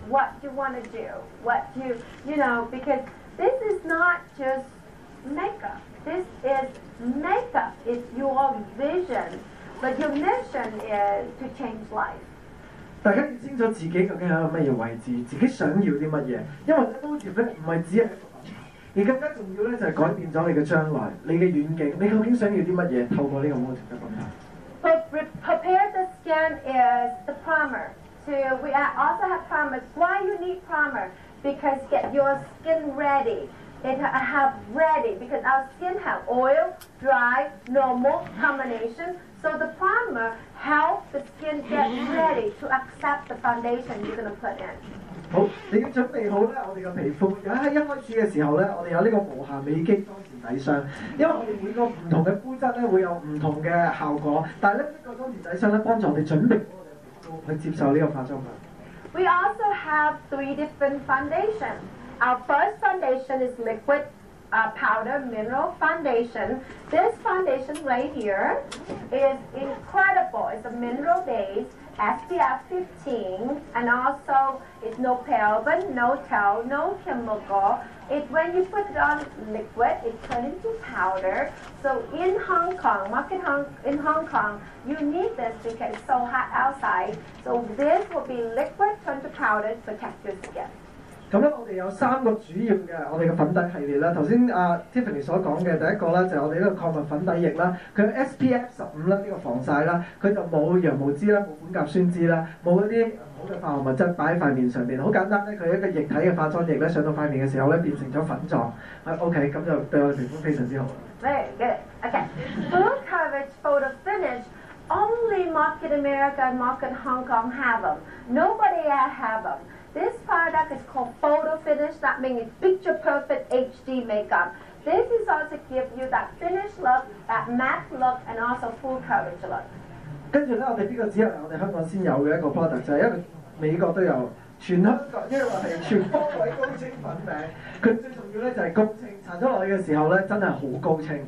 what you want to do, what you, you know, because this is not just makeup. This is makeup. It's your vision, but your mission is to change life. 大家要清楚自己究竟喺個乜嘢位置，自己想要啲乜嘢，因為咧 motive 咧唔係只係一個品牌，而更加重要咧就係改變咗你嘅將來，你嘅遠景，你究竟想要啲乜嘢？透過呢個 motive 嘅品牌。 But prepare the skin is the primer. So we also have primer. Why you need primer? Because get your skin ready. It have ready because our skin have oil, dry, normal combination. So the primer helps the skin get ready to accept the foundation you're going to put in. 好，你要準備好咧，我哋嘅皮膚。而喺一開始嘅時候咧，我哋有呢個無瑕美肌妝前底霜，因為我哋每個唔同嘅膚質咧會有唔同嘅效果，但係咧呢個妝前底霜咧幫助我哋準備好我哋嘅皮膚去接受呢個化妝品。 We also have three different foundations. Our first foundation is liquid uh, powder mineral foundation. This foundation right here is incredible. It's a mineral base, S P F fifteen, and also it's no paraben, no tau, no chemical. It when you put it on liquid, it turns into powder. So in Hong Kong, market Hong, in Hong Kong, you need this because it's so hot outside. So this will be liquid turned to powder to protect your skin. 咁咧，我哋有三個主要嘅我哋嘅粉底系列啦。頭先阿 Tiffany 所講嘅第一個咧，就係、我哋呢個礦物粉底液啦。佢有 S P F 十五啦，呢個防曬啦，佢就冇羊毛脂啦，冇苯甲酸脂啦，冇嗰啲唔好嘅化學物質擺喺塊面上邊。好簡單咧，佢係一個液體嘅化妝液咧，上到塊面嘅時候咧，變成咗粉狀。啊 OK， 咁就對我哋皮膚非常之好。 Very good. Okay. Full coverage photo finish. Only Market America and Market Hong Kong have them. Nobody else have them. This product is called Photo Finish. That means it's picture perfect H D makeup. This is also give you that finished look, that matte look, and also full coverage look. 跟住咧，我哋呢個只係我哋香港先有嘅一個 product， 就係因為美國都有，全香港因為話係全方位高清粉餅，佢最重要咧就係高清，搽咗落去嘅時候咧真係好高清。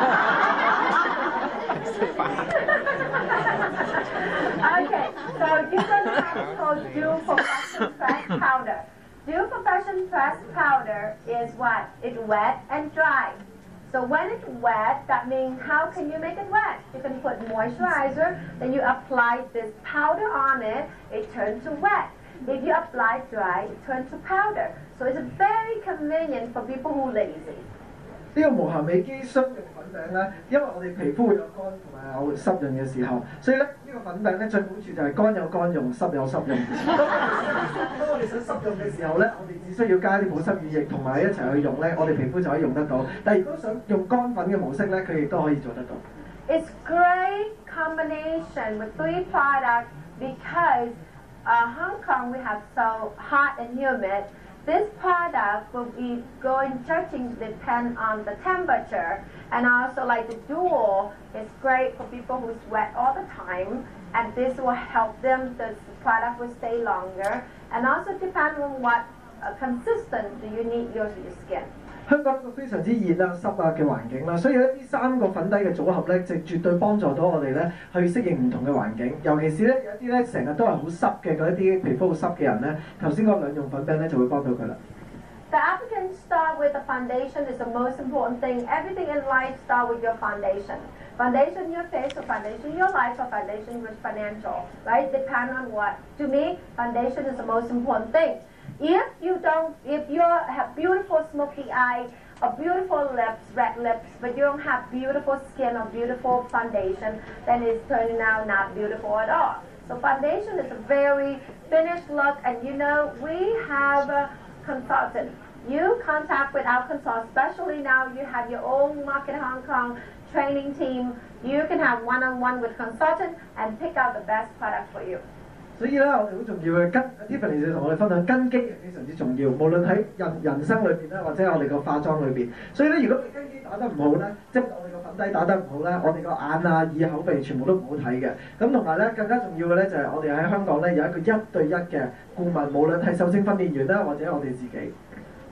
Okay, so you're going to have called Dual Perfection Press Powder. Dual Perfection Press Powder is what? It's wet and dry. So when it's wet, that means how can you make it wet? You can put moisturizer, then you apply this powder on it, it turns to wet. If you apply dry, it turns to powder. So it's very convenient for people who are lazy. 呢個無瑕美肌霜用粉餅咧，因為我哋皮膚會有乾同埋有濕潤嘅時候，所以咧呢個粉餅咧最好處就係乾有乾用，濕有濕用。當我哋想濕用嘅時候咧，我哋只需要加啲保濕乳液同埋一齊去用咧，我哋皮膚就可以用得到。但係如果想用乾粉嘅模式咧，佢亦都可以做得到。 It's great combination with three products because uh, Hong Kong we have so hot and humid. This product will be going touching depend on the temperature, and also like the Dual is great for people who sweat all the time, and this will help them. The product will stay longer, and also depend on what uh, consistent do you need your, your skin. 香港一個非常之熱啊、濕啊嘅環境啦，所以咧呢三個粉底嘅組合咧，就絕對幫助到我哋咧去適應唔同嘅環境。尤其是咧有一啲咧成日都係好濕嘅嗰一啲皮膚好濕嘅人咧，頭先嗰兩用粉餅咧就會幫到佢啦。 The applicant start with the foundation is the most important thing. Everything in life start with your foundation. Foundation in your face, or foundation in your life, or foundation with financial, right? Depend on what. To me, foundation is the most important thing. If you don't, if you have beautiful smoky eye, or beautiful lips, red lips, but you don't have beautiful skin or beautiful foundation, then it's turning out not beautiful at all. So foundation is a very finished look, and you know, we have a consultant. You contact with our consultant, especially now you have your own Market Hong Kong training team. You can have one-on-one with consultant and pick out the best product for you. 所以咧，我哋好重要嘅根 ，Tiffany 就同我哋分享根基係非常之重要，無論喺人人生裏邊咧，或者我哋個化妝裏邊。所以咧，如果你根基打得唔好咧，即係我哋個粉底打得唔好咧，我哋個眼啊、耳、口、鼻全部都唔好睇嘅。咁同埋咧，更加重要嘅咧就係我哋喺香港咧有一個一對一嘅顧問，無論係受證訓練員啦，或者我哋自己。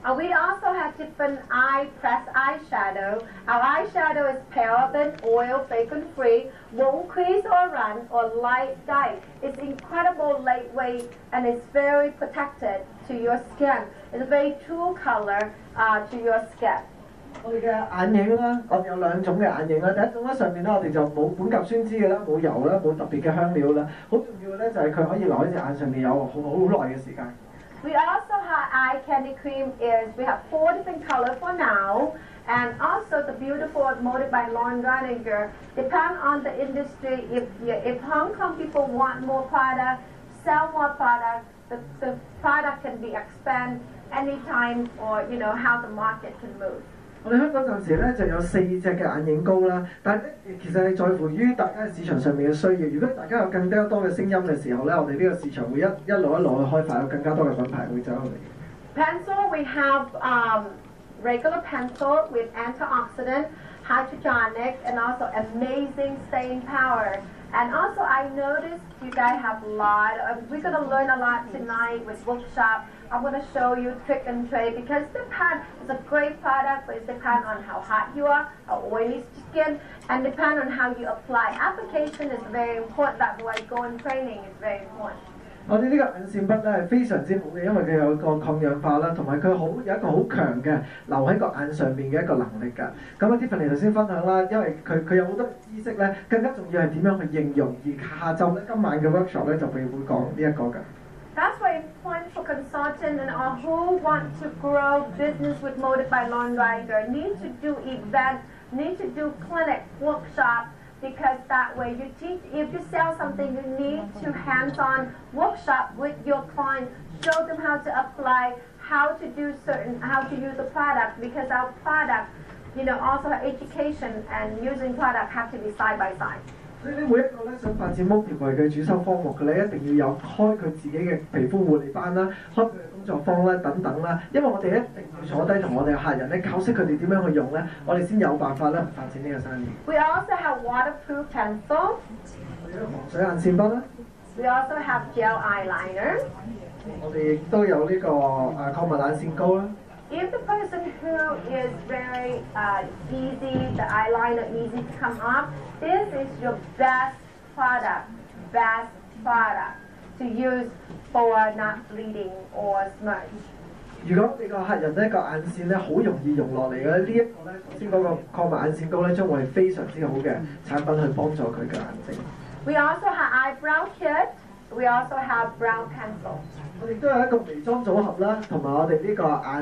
Uh, we also have different eye press eyeshadow. Our eyeshadow is paraben, oil, bacon free, won't crease or run or light dye. It's incredible lightweight and it's very protected to your skin. It's a very true color uh, to your skin. 我哋嘅眼影啦，我哋有兩種嘅眼影啦。第一種咧上面咧，我哋就冇苯甲酸酯嘅啦，冇油啦，冇特別嘅香料啦。好重要嘅咧就係佢可以留喺隻眼上面有好好耐嘅時間。 We also have eye candy cream is we have four different colors for now, and also the beautiful molded by Lauren Reininger. Depend on the industry. If if Hong Kong people want more product, sell more product, the, the product can be expanded anytime, or you know how the market can move. 我哋香港暫時咧就有四隻嘅眼影膏啦，但係咧其實係在乎於大家市場上面嘅需要。如果大家有更加多嘅聲音嘅時候咧，我哋呢個市場會一一路一路去開發，有更加多嘅品牌會走入嚟。 Pencil, we have um, regular pencil with antioxidant, hyaluronic, and also amazing staying power. And also, I noticed you guys have a lot of, we're going to learn a lot tonight with workshop. I'm going to show you trick and trade because the pen is a great product, but it depends on how hot you are, how oily skin, and depend on how you apply. Application is very important. That's why going training is very important. 我哋呢個眼線筆咧係非常之好嘅，因為佢有個抗氧化啦，同埋佢好有一個好強嘅留喺個眼上面嘅一個能力㗎。咁啊 Tiffany 頭先分享啦，因為佢佢有好多知識咧，更加重要係點樣去應用。而下晝咧今晚嘅 workshop 咧就會會講呢一個㗎。 That's why important for consultants and all who want to grow business with Molded by Lauren Reininger need to do event, need to do clinic, workshop. Because that way you teach, if you sell something, you need to hands-on workshop with your client, show them how to apply, how to do certain, how to use the product, because our product, you know, also education and using product have to be side by side. 所以咧，每一個咧想發展 Multi 為佢主修科目嘅咧，一定要有開佢自己嘅皮膚護理班啦，開佢嘅工作坊啦等等啦。因為我哋一定要坐低同我哋嘅客人咧教識佢哋點樣去用咧，我哋先有辦法咧發展呢個生意。 We also have waterproof pencil. 我哋有防水眼線筆啦。 We also have gel eyeliner. 我哋亦都有呢個誒礦物眼線膏啦。 If the person who is very uh, easy, the eyeliner easy to come off, this is your best product, best product to use for not bleeding or smudge. 如果你個客人咧個眼線咧好容易溶落嚟嘅呢一個咧，頭先嗰個礦物眼線膏咧，將會係非常之好嘅產品去幫助佢嘅眼睛。 We also have eyebrow kit. We also have brown pencil. 我哋都有一個眉妝組合啦，同埋我哋呢個眼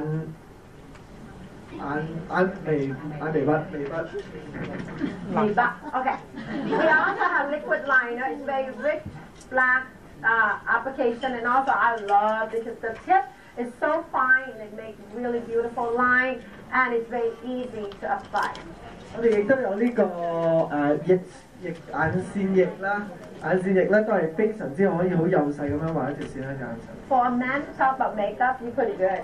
眼眼眉眼眉筆眉筆。 眉筆 Okay. We also have liquid liner. It's very rich black uh, application, and also I love because the tip is so fine and it makes really beautiful line, and it's very easy to apply. 我哋亦都有呢、這個誒、呃、液液眼線液啦，眼線液咧都係非常之可以好幼細咁樣畫一條線喺隻眼上。 For a man to talk about makeup, you're pretty good.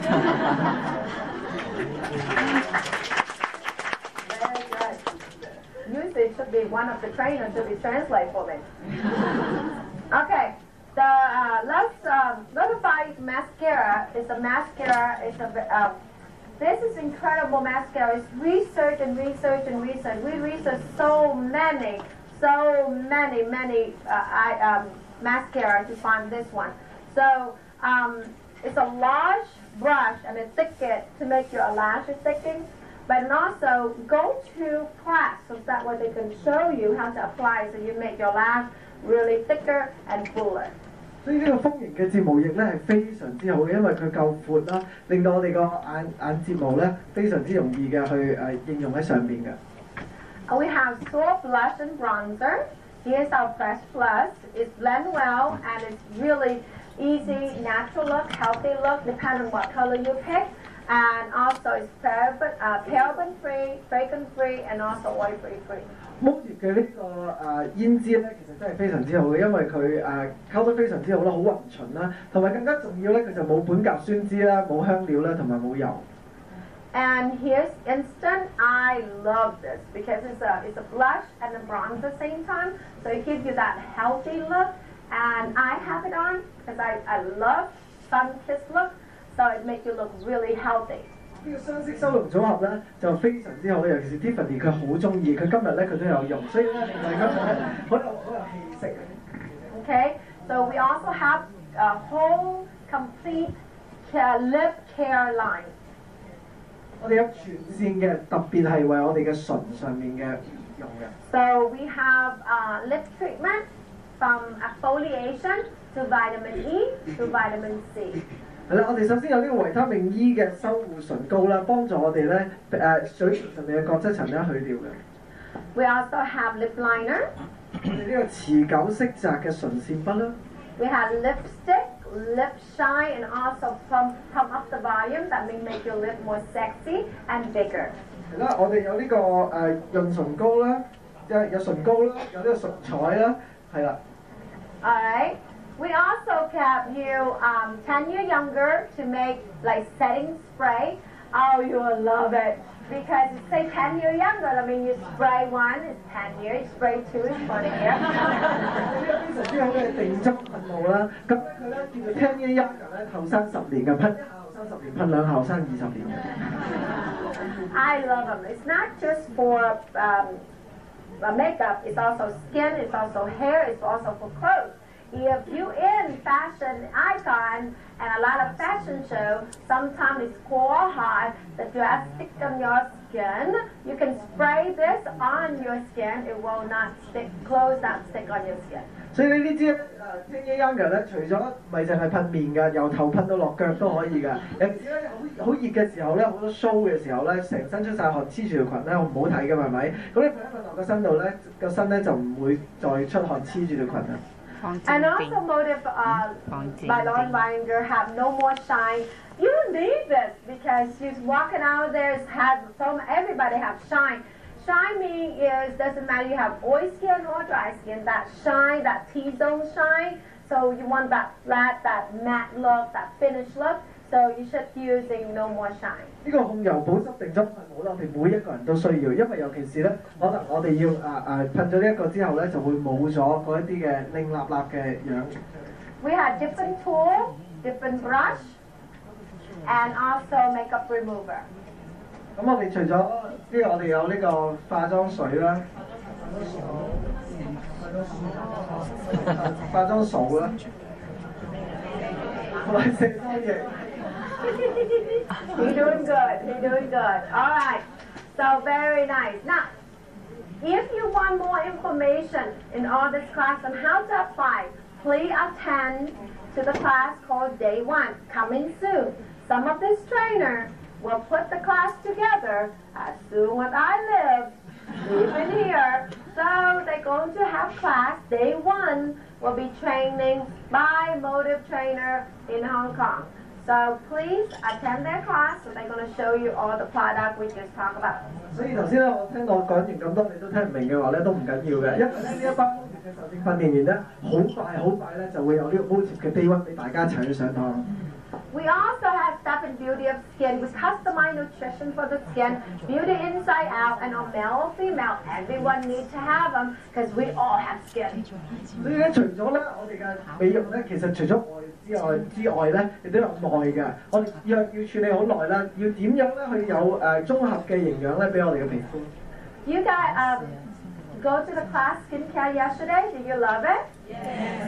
Very good. Music should be one of the trainers should be translate for me. Okay. The uh, let's um, Notify mascara is a mascara. It's a uh, this is incredible mascara. It's research and research and research. We research so many, so many, many uh, I, um, mascara to find this one. So um, it's a large brush and a thick it to make your lashes thicken. But also go to class so that way they can show you how to apply so you make your lash really thicker and fuller. 所以呢個豐盈嘅睫毛液咧係非常之好嘅，因為佢夠闊啦，令到我哋個眼眼睫毛咧非常之容易嘅去誒、呃、應用喺上邊嘅。 We have soft blush and bronzer. Here's our Fresh Plus. It's blend well and it's really easy, natural look, healthy look, depending on what color you pick. And also it's paraben, uh, paraben free, fragrance free, and also oil free free. Multi 嘅呢個誒胭脂咧，其實真係非常之好嘅，因為佢誒溝得非常之好啦，好勻循啦，同埋更加重要咧，佢就冇苯甲酸酯啦，冇香料啦，同埋冇油。 And here's instant. I love this because it's a it's a blush and a bronzer at the same time, so it gives you that healthy look. And I have it on because I I love sun-kissed look. So so it makes you look really healthy. 呢個雙色收容組合咧就非常之好，尤其是 Tiffany 佢好中意，佢今日咧佢都有用，所以咧令到今日咧好有好有氣息。 Okay, so we also have a whole complete care, lip care line. 我哋有全線嘅，特別係為我哋嘅唇上面嘅用嘅。 So we have uh, lip treatment from exfoliation to vitamin E to vitamin C. 係啦，我哋首先有呢個維他命 E 嘅修護唇膏啦，幫助我哋咧誒水唇上面嘅角質層咧去掉嘅。 We also have lip liner. 我哋呢個持久色澤嘅唇線筆啦。 We have lipstick, lip shine, and also pump, pump up the volume. That may make your lip more sexy and bigger. 係啦，我哋有呢個誒潤唇膏啦，有有唇膏啦，有呢個唇彩啦，係啦。 Alright. We also kept you um, ten years younger to make like setting spray. Oh, you will love it. Because you say ten years younger, I mean you spray one is ten years, you spray two is twenty years. 呢個非常之好嘅定妝噴霧啦，咁咧佢咧叫做 ten year younger 咧，後生十年嘅噴一下後生十年，噴兩下後生二十年嘅。 I love them. It's not just for um, makeup, it's also skin, it's also hair, it's also for clothes. If you in fashion icon and a lot of fashion show, sometimes it's cold hot, the dress sticks on your skin. You can spray this on your skin. It will not stick, clothes not stick on your skin. 所以呢啲支誒 ten year younger 咧，除咗唔係淨係噴面㗎，由頭噴到落腳都可以㗎。有時咧好好熱嘅時候咧，好多 show 嘅時候咧，成身出晒汗，黐住條裙咧，好唔好睇㗎嘛係咪？咁你噴一噴落個身度咧，個身咧就唔會再出汗黐住條裙啦。 And also Motive uh, by Lauren Weininger have no more shine. You need this because she's walking out there, has so everybody have shine. Shine meaning is doesn't matter you have oil skin or dry skin, that shine, that T-zone shine. So you want that flat, that matte look, that finished look. So you should using no more shine. 呢個控油保濕定妝噴霧咧，我哋每一個人都需要，因為尤其是咧，可能我哋要啊啊噴咗呢一個之後咧，就會冇咗嗰一啲嘅靚立立嘅樣。 We have different tools, different brush, and also makeup remover. 咁我哋除咗呢個，我哋有呢個化妝水啦，化妝掃啦，同埋卸妝液。 You're doing good. You're doing good. All right. So very nice. Now, if you want more information in all this class on how to apply, please attend to the class called Day One, coming soon. Some of this trainer will put the class together as soon as I live, even here. So they're going to have class. Day One will be training by Motive Trainer in Hong Kong. So please attend their class. So they're going to show you all the product we just talked about. 所以頭先咧，我聽到我講完咁多，你都聽唔明嘅話咧，都唔緊要嘅，因為咧呢一班 Motive 嘅受證訓練員咧，好快好快咧就會有呢個 Motive 嘅 Day One 俾大家一齊去上堂。 We also have Step and Beauty of Skin with customized nutrition for the skin, beauty inside out, and on male or female. Everyone needs to have them because we all have skin. 所以咧，除咗咧我哋嘅美容咧，其實除咗外之外之外咧，亦都有內嘅。我哋要要處理好耐啦，要點樣咧去有誒綜合嘅營養咧，俾我哋嘅皮膚。 You guys um, go to the class skincare yesterday. Did you love it? Yes.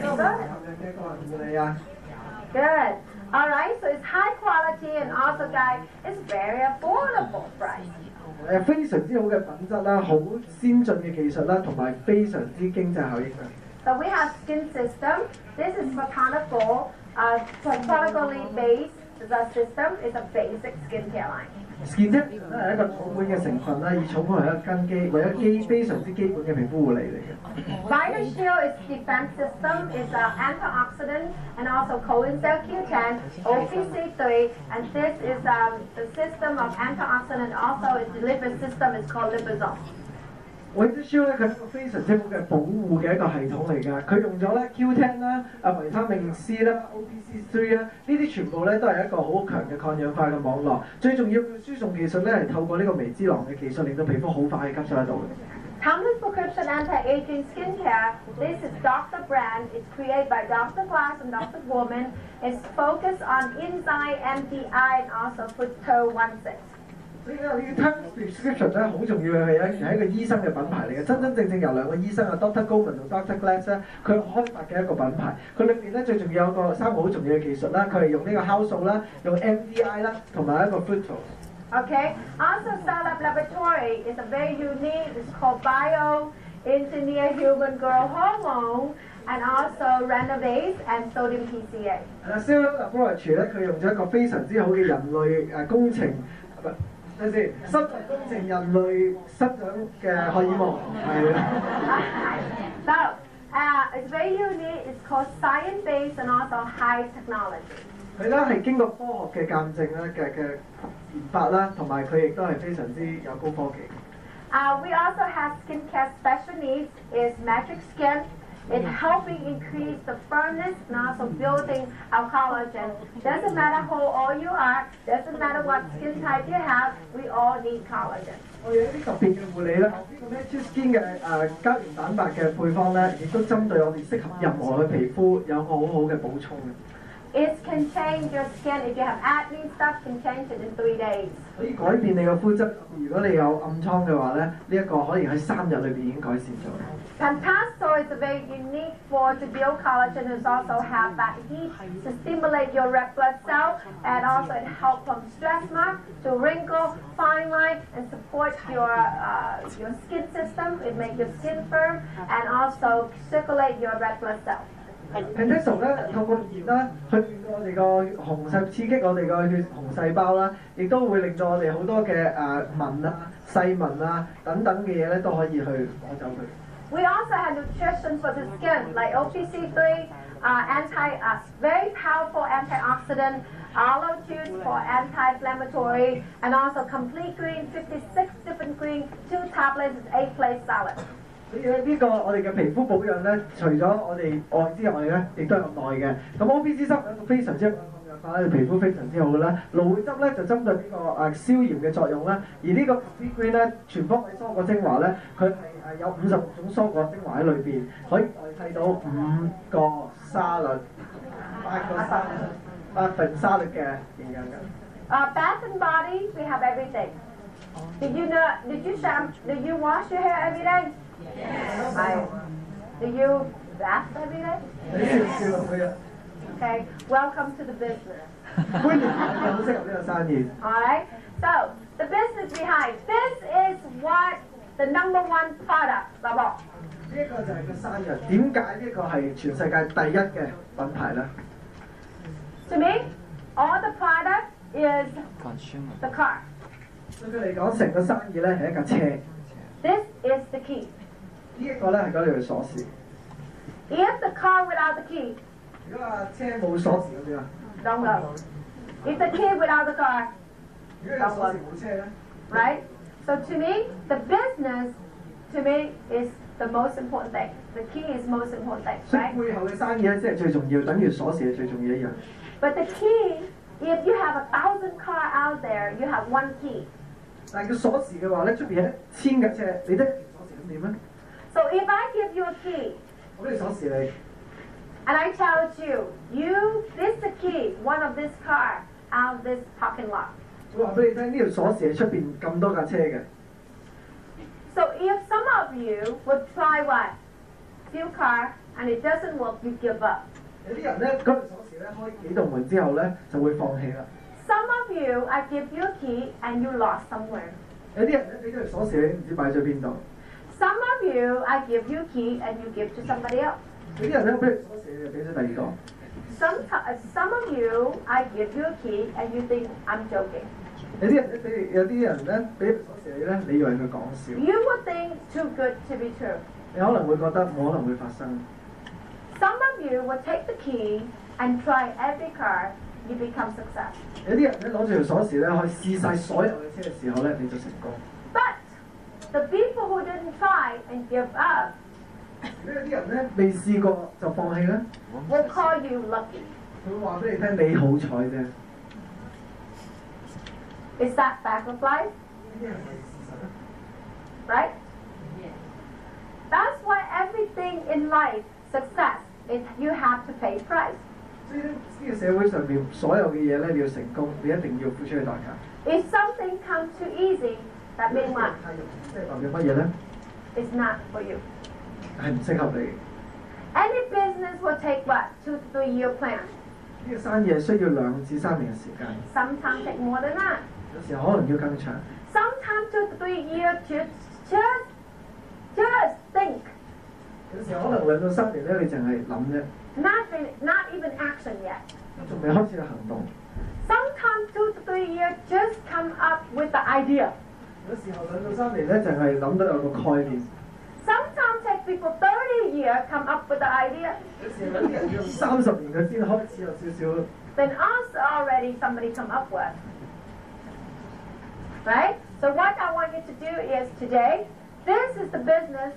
Good. Good. All right. So it's high quality and also, guys, it's very affordable price. 誒非常之好嘅品質啦，好先進嘅技術啦，同埋非常之經濟效益嘅。 So we have Skin System. This is botanical, uh, botanically based. The system is a basic skincare line. Skin 咧係一個草本嘅成分啦，以草本為一個根基，為咗基非常之基本嘅皮膚護理嚟嘅。 Vita Shield is defense system, is an antioxidant and also coenzyme Q ten, O P C three, and this is um, the system of antioxidant. Also, its liver system is called liposome. Vita Shield 咧佢係一個非常之好嘅保護嘅一個系統嚟㗎，佢用咗咧 Q ten 啦、啊維他命 C 啦、O P C three 啦，呢啲全部咧都係一個好強嘅抗氧化嘅網絡。最重要嘅輸送技術咧係透過呢個微脂囊嘅技術，令到皮膚好快吸收得到嘅。 Tamlin Prescription Anti-Aging Skincare, this is Doctor brand. It's created by Doctor Glass and Doctor Woman. It's focused on enzyme M D I and also fructose sixteen. 所以咧，呢個 Tamlin Prescription 咧好重要嘅係一係一個醫生嘅品牌嚟嘅，真真正正由兩個醫生啊 ，Doctor Goldman 同 Doctor Glass 咧，佢開發嘅一個品牌。佢裏邊咧最重要有個三個好重要嘅技術啦，佢係用呢個酵素啦，用 M D I 啦，同埋一個 fructose。 Okay. Also, Startup Laboratory is a very unique. It's called Bio Engineer Human Growth Hormone, and also Renovase and Sodium P C A. 係啦 ，Startup Laboratory 咧，佢用咗一個非常之好嘅人類誒工程，唔係等陣先，生物工程人類生長嘅荷爾蒙，係啦。 So, uh, it's very unique. It's called science-based and also high technology. 佢咧係經過科學嘅鑑證咧嘅嘅研發啦，同埋佢亦都係非常之有高科技。 Uh, we also have skincare special needs. Is Matrix Skin. It's helping increase the firmness and also building our collagen. Doesn't matter how old you are. Doesn't matter what skin type you have. We all need collagen. 我哋有啲特別嘅護理咧，呢個 Matrix Skin 嘅誒膠原蛋白嘅配方咧，亦都針對我哋適合任何嘅皮膚有個好好嘅補充嘅。 It can change your skin. If you have acne stuff, can change it in three days. 可以改變你個膚質。如果你有暗瘡嘅話咧，呢、這、一個可以喺三日裏邊已經改善咗。 Fantasto is a very unique for to build collagen. It also have that heat to stimulate your red blood cell, and also it helps from stress mark to wrinkle, fine line, and support your uh, your skin system. It makes your skin firm, and also circulate your red blood cell. Fantasto 咧透過熱啦，去令到我哋個紅細刺激我哋個血紅細胞啦，亦都會令到我哋好多嘅誒紋啊、細紋啊等等嘅嘢咧都可以去攞走佢。 We also have nutrition for the skin, like O P C three, uh, anti, uh, very powerful antioxidant, aloe juice for anti-inflammatory, and also complete green, fifty-six different green, two tablets, eight plate salad. 所以咧呢個我哋嘅皮膚保養咧，除咗我哋外之外咧，亦都有內嘅。咁 O P C 三係一個非常之抗氧化咧，皮膚非常之好嘅啦。蘆薈汁咧就針對呢個誒消炎嘅作用啦。而呢個 Complete Green 咧，全方位蔬果精華咧，佢係誒有五十六種蔬果精華喺裏邊，可以代替到五個沙律、八個沙律、八份沙律嘅營養嘅。 Uh, Bath and Body, we have everything. Did you know? Did you shampoo? Did you wash your hair every day? Yes. I, do you bath every day? Okay. Welcome to the business. 歡迎好適合呢個生意。 All right. So the business behind this is what the number one product. 嗱噃， 呢一個就係個生日。點解呢個係全世界第一嘅品牌咧 To me, all the product is the car. 對佢嚟講，成個生意咧係一架車。 This is the key. 呢一個咧係嗰條鎖匙。 If the car without the key, 如果架車冇鎖匙咁點啊？ don't go. If the key without the car, 如果有鎖匙冇車咧？ right? So to me, the business, to me, is the most important thing. The key is most important thing, 所以 right? 背後嘅生意咧，即係最重要，等於鎖匙係最重要一樣。 But the key, if you have a thousand car out there, you have one key. 但係個鎖匙嘅話咧，出邊有一千架車，你得一條鎖匙咁點咧？ So if I give you a key, 我俾條鎖匙你， and I tell you, you, this is the key, one of this car out of this parking lot. 我話俾你聽，呢條鎖匙係出邊咁多架車嘅。 So if some of you would try what? Few car, and it doesn't work, you give up. 有啲人咧，嗰條鎖匙咧開幾道門之後咧，就會放棄啦。 Some of you, I give you a key, and you lost somewhere. 有啲人咧俾咗條鎖匙你，唔知擺咗邊度。 Some of you, I give you a key, and you give to somebody else. 有啲人咧俾條鎖匙你，就俾咗第二個。 Some, some of you, I give you a key, and you think I'm joking. 有啲人咧俾有啲人咧俾條鎖匙你咧，你以為佢講笑。 You would think too good to be true. 你可能會覺得冇可能會發生。 Some of you will take the key and try every car, you become success. 有啲人咧攞住條鎖匙咧，可以試晒所有嘅車嘅時候咧，你就成功。 But the people who didn't try and give up 如果有啲人咧未試過就放棄咧， will call you lucky. 佢會話俾你聽你好彩啫。 Is that fact of life? 呢啲係咪事實咧？ Right? That's why everything in life, success, is you have to pay price. 所以呢，呢個社會上面所有嘅嘢咧，你要成功，你一定要付出嘅代價。 If something comes too easy, that means what? 即係代表乜嘢咧？ It's not for you. 係唔適合你。 Any business will take what? Two to three year plan. 呢個生意係需要兩至三年嘅時間， Sometimes take more than that. 有時候可能要更長。 Sometimes two to three years just just just think. 有時候可能兩到三年咧，你淨係諗啫， Nothing, not even action yet. 仲未開始去行動。 Sometimes two to three years just come up with the idea. 有時候兩到三年咧，淨係諗到有個概念。 Sometimes take people thirty years come up with the idea. 有時候啲人要三十年佢先開始有少少。 Then also already somebody come up with. Right? So what I want you to do is today, this is the business.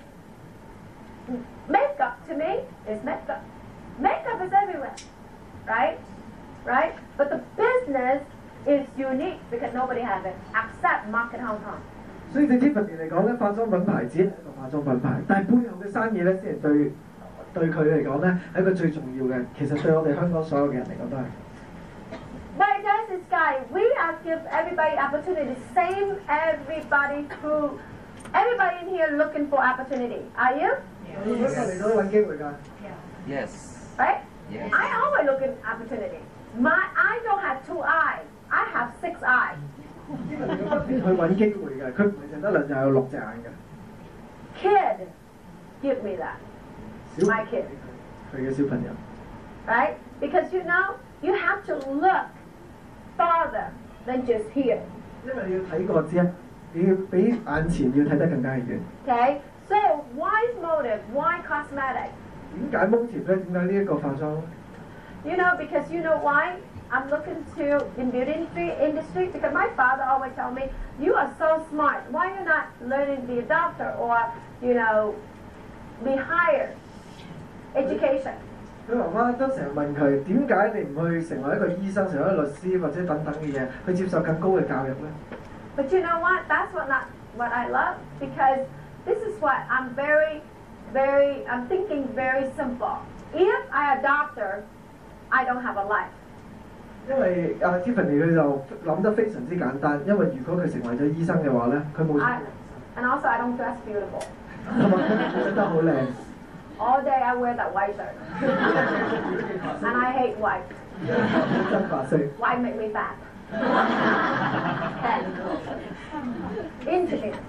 Makeup to me is makeup. Makeup is everywhere. Right? Right? But the business is unique because nobody has it except Market Hong Kong. 所以對 Tiffany 嚟講咧，化妝品牌只係一個化妝品牌，但係背後嘅生意咧，先係對對佢嚟講咧係一個最重要嘅。其實對我哋香港所有嘅人嚟講都係。 But there's this guy. We are give everybody opportunity. Same everybody who, everybody in here looking for opportunity. Are you? 每個嚟都揾機會㗎。 Yes. Right? Yes. I always look at opportunity. My I don't have two eyes. I have six eyes. 因為佢不斷去揾機會嘅，佢唔係淨得兩隻，有六隻眼嘅。 Kid, give me that. 小 My kid. 佢嘅小朋友。 Right? Because you know, you have to look farther than just here. 因為你要睇過之後，你要比眼前要睇得更加遠。 Okay? So why motive? Why cosmetic? 點解 motive 咧？點解呢一個化妝？ You know, because you know why? I'm looking to in beauty industry, industry because my father always told me, you are so smart. Why are you not learning to be a doctor or, you know, be higher education? 佢媽媽都成日問佢點解你唔去成為一個醫生、成為一個律師或者等等嘅嘢，去接受更高嘅教育咧？ But you know what? That's what not what I love because this is what I'm very, very. I'm thinking very simple. If I a doctor, I don't have a life. 因為阿 Tiffany 佢就諗得非常之簡單，因為如果佢成為咗醫生嘅話咧，佢冇。 I, and also I don't dress beautiful. 同埋佢着得好靚。 All day I wear that white shirt. And I hate white. 真白色。 White make me fat. Okay. Intimate.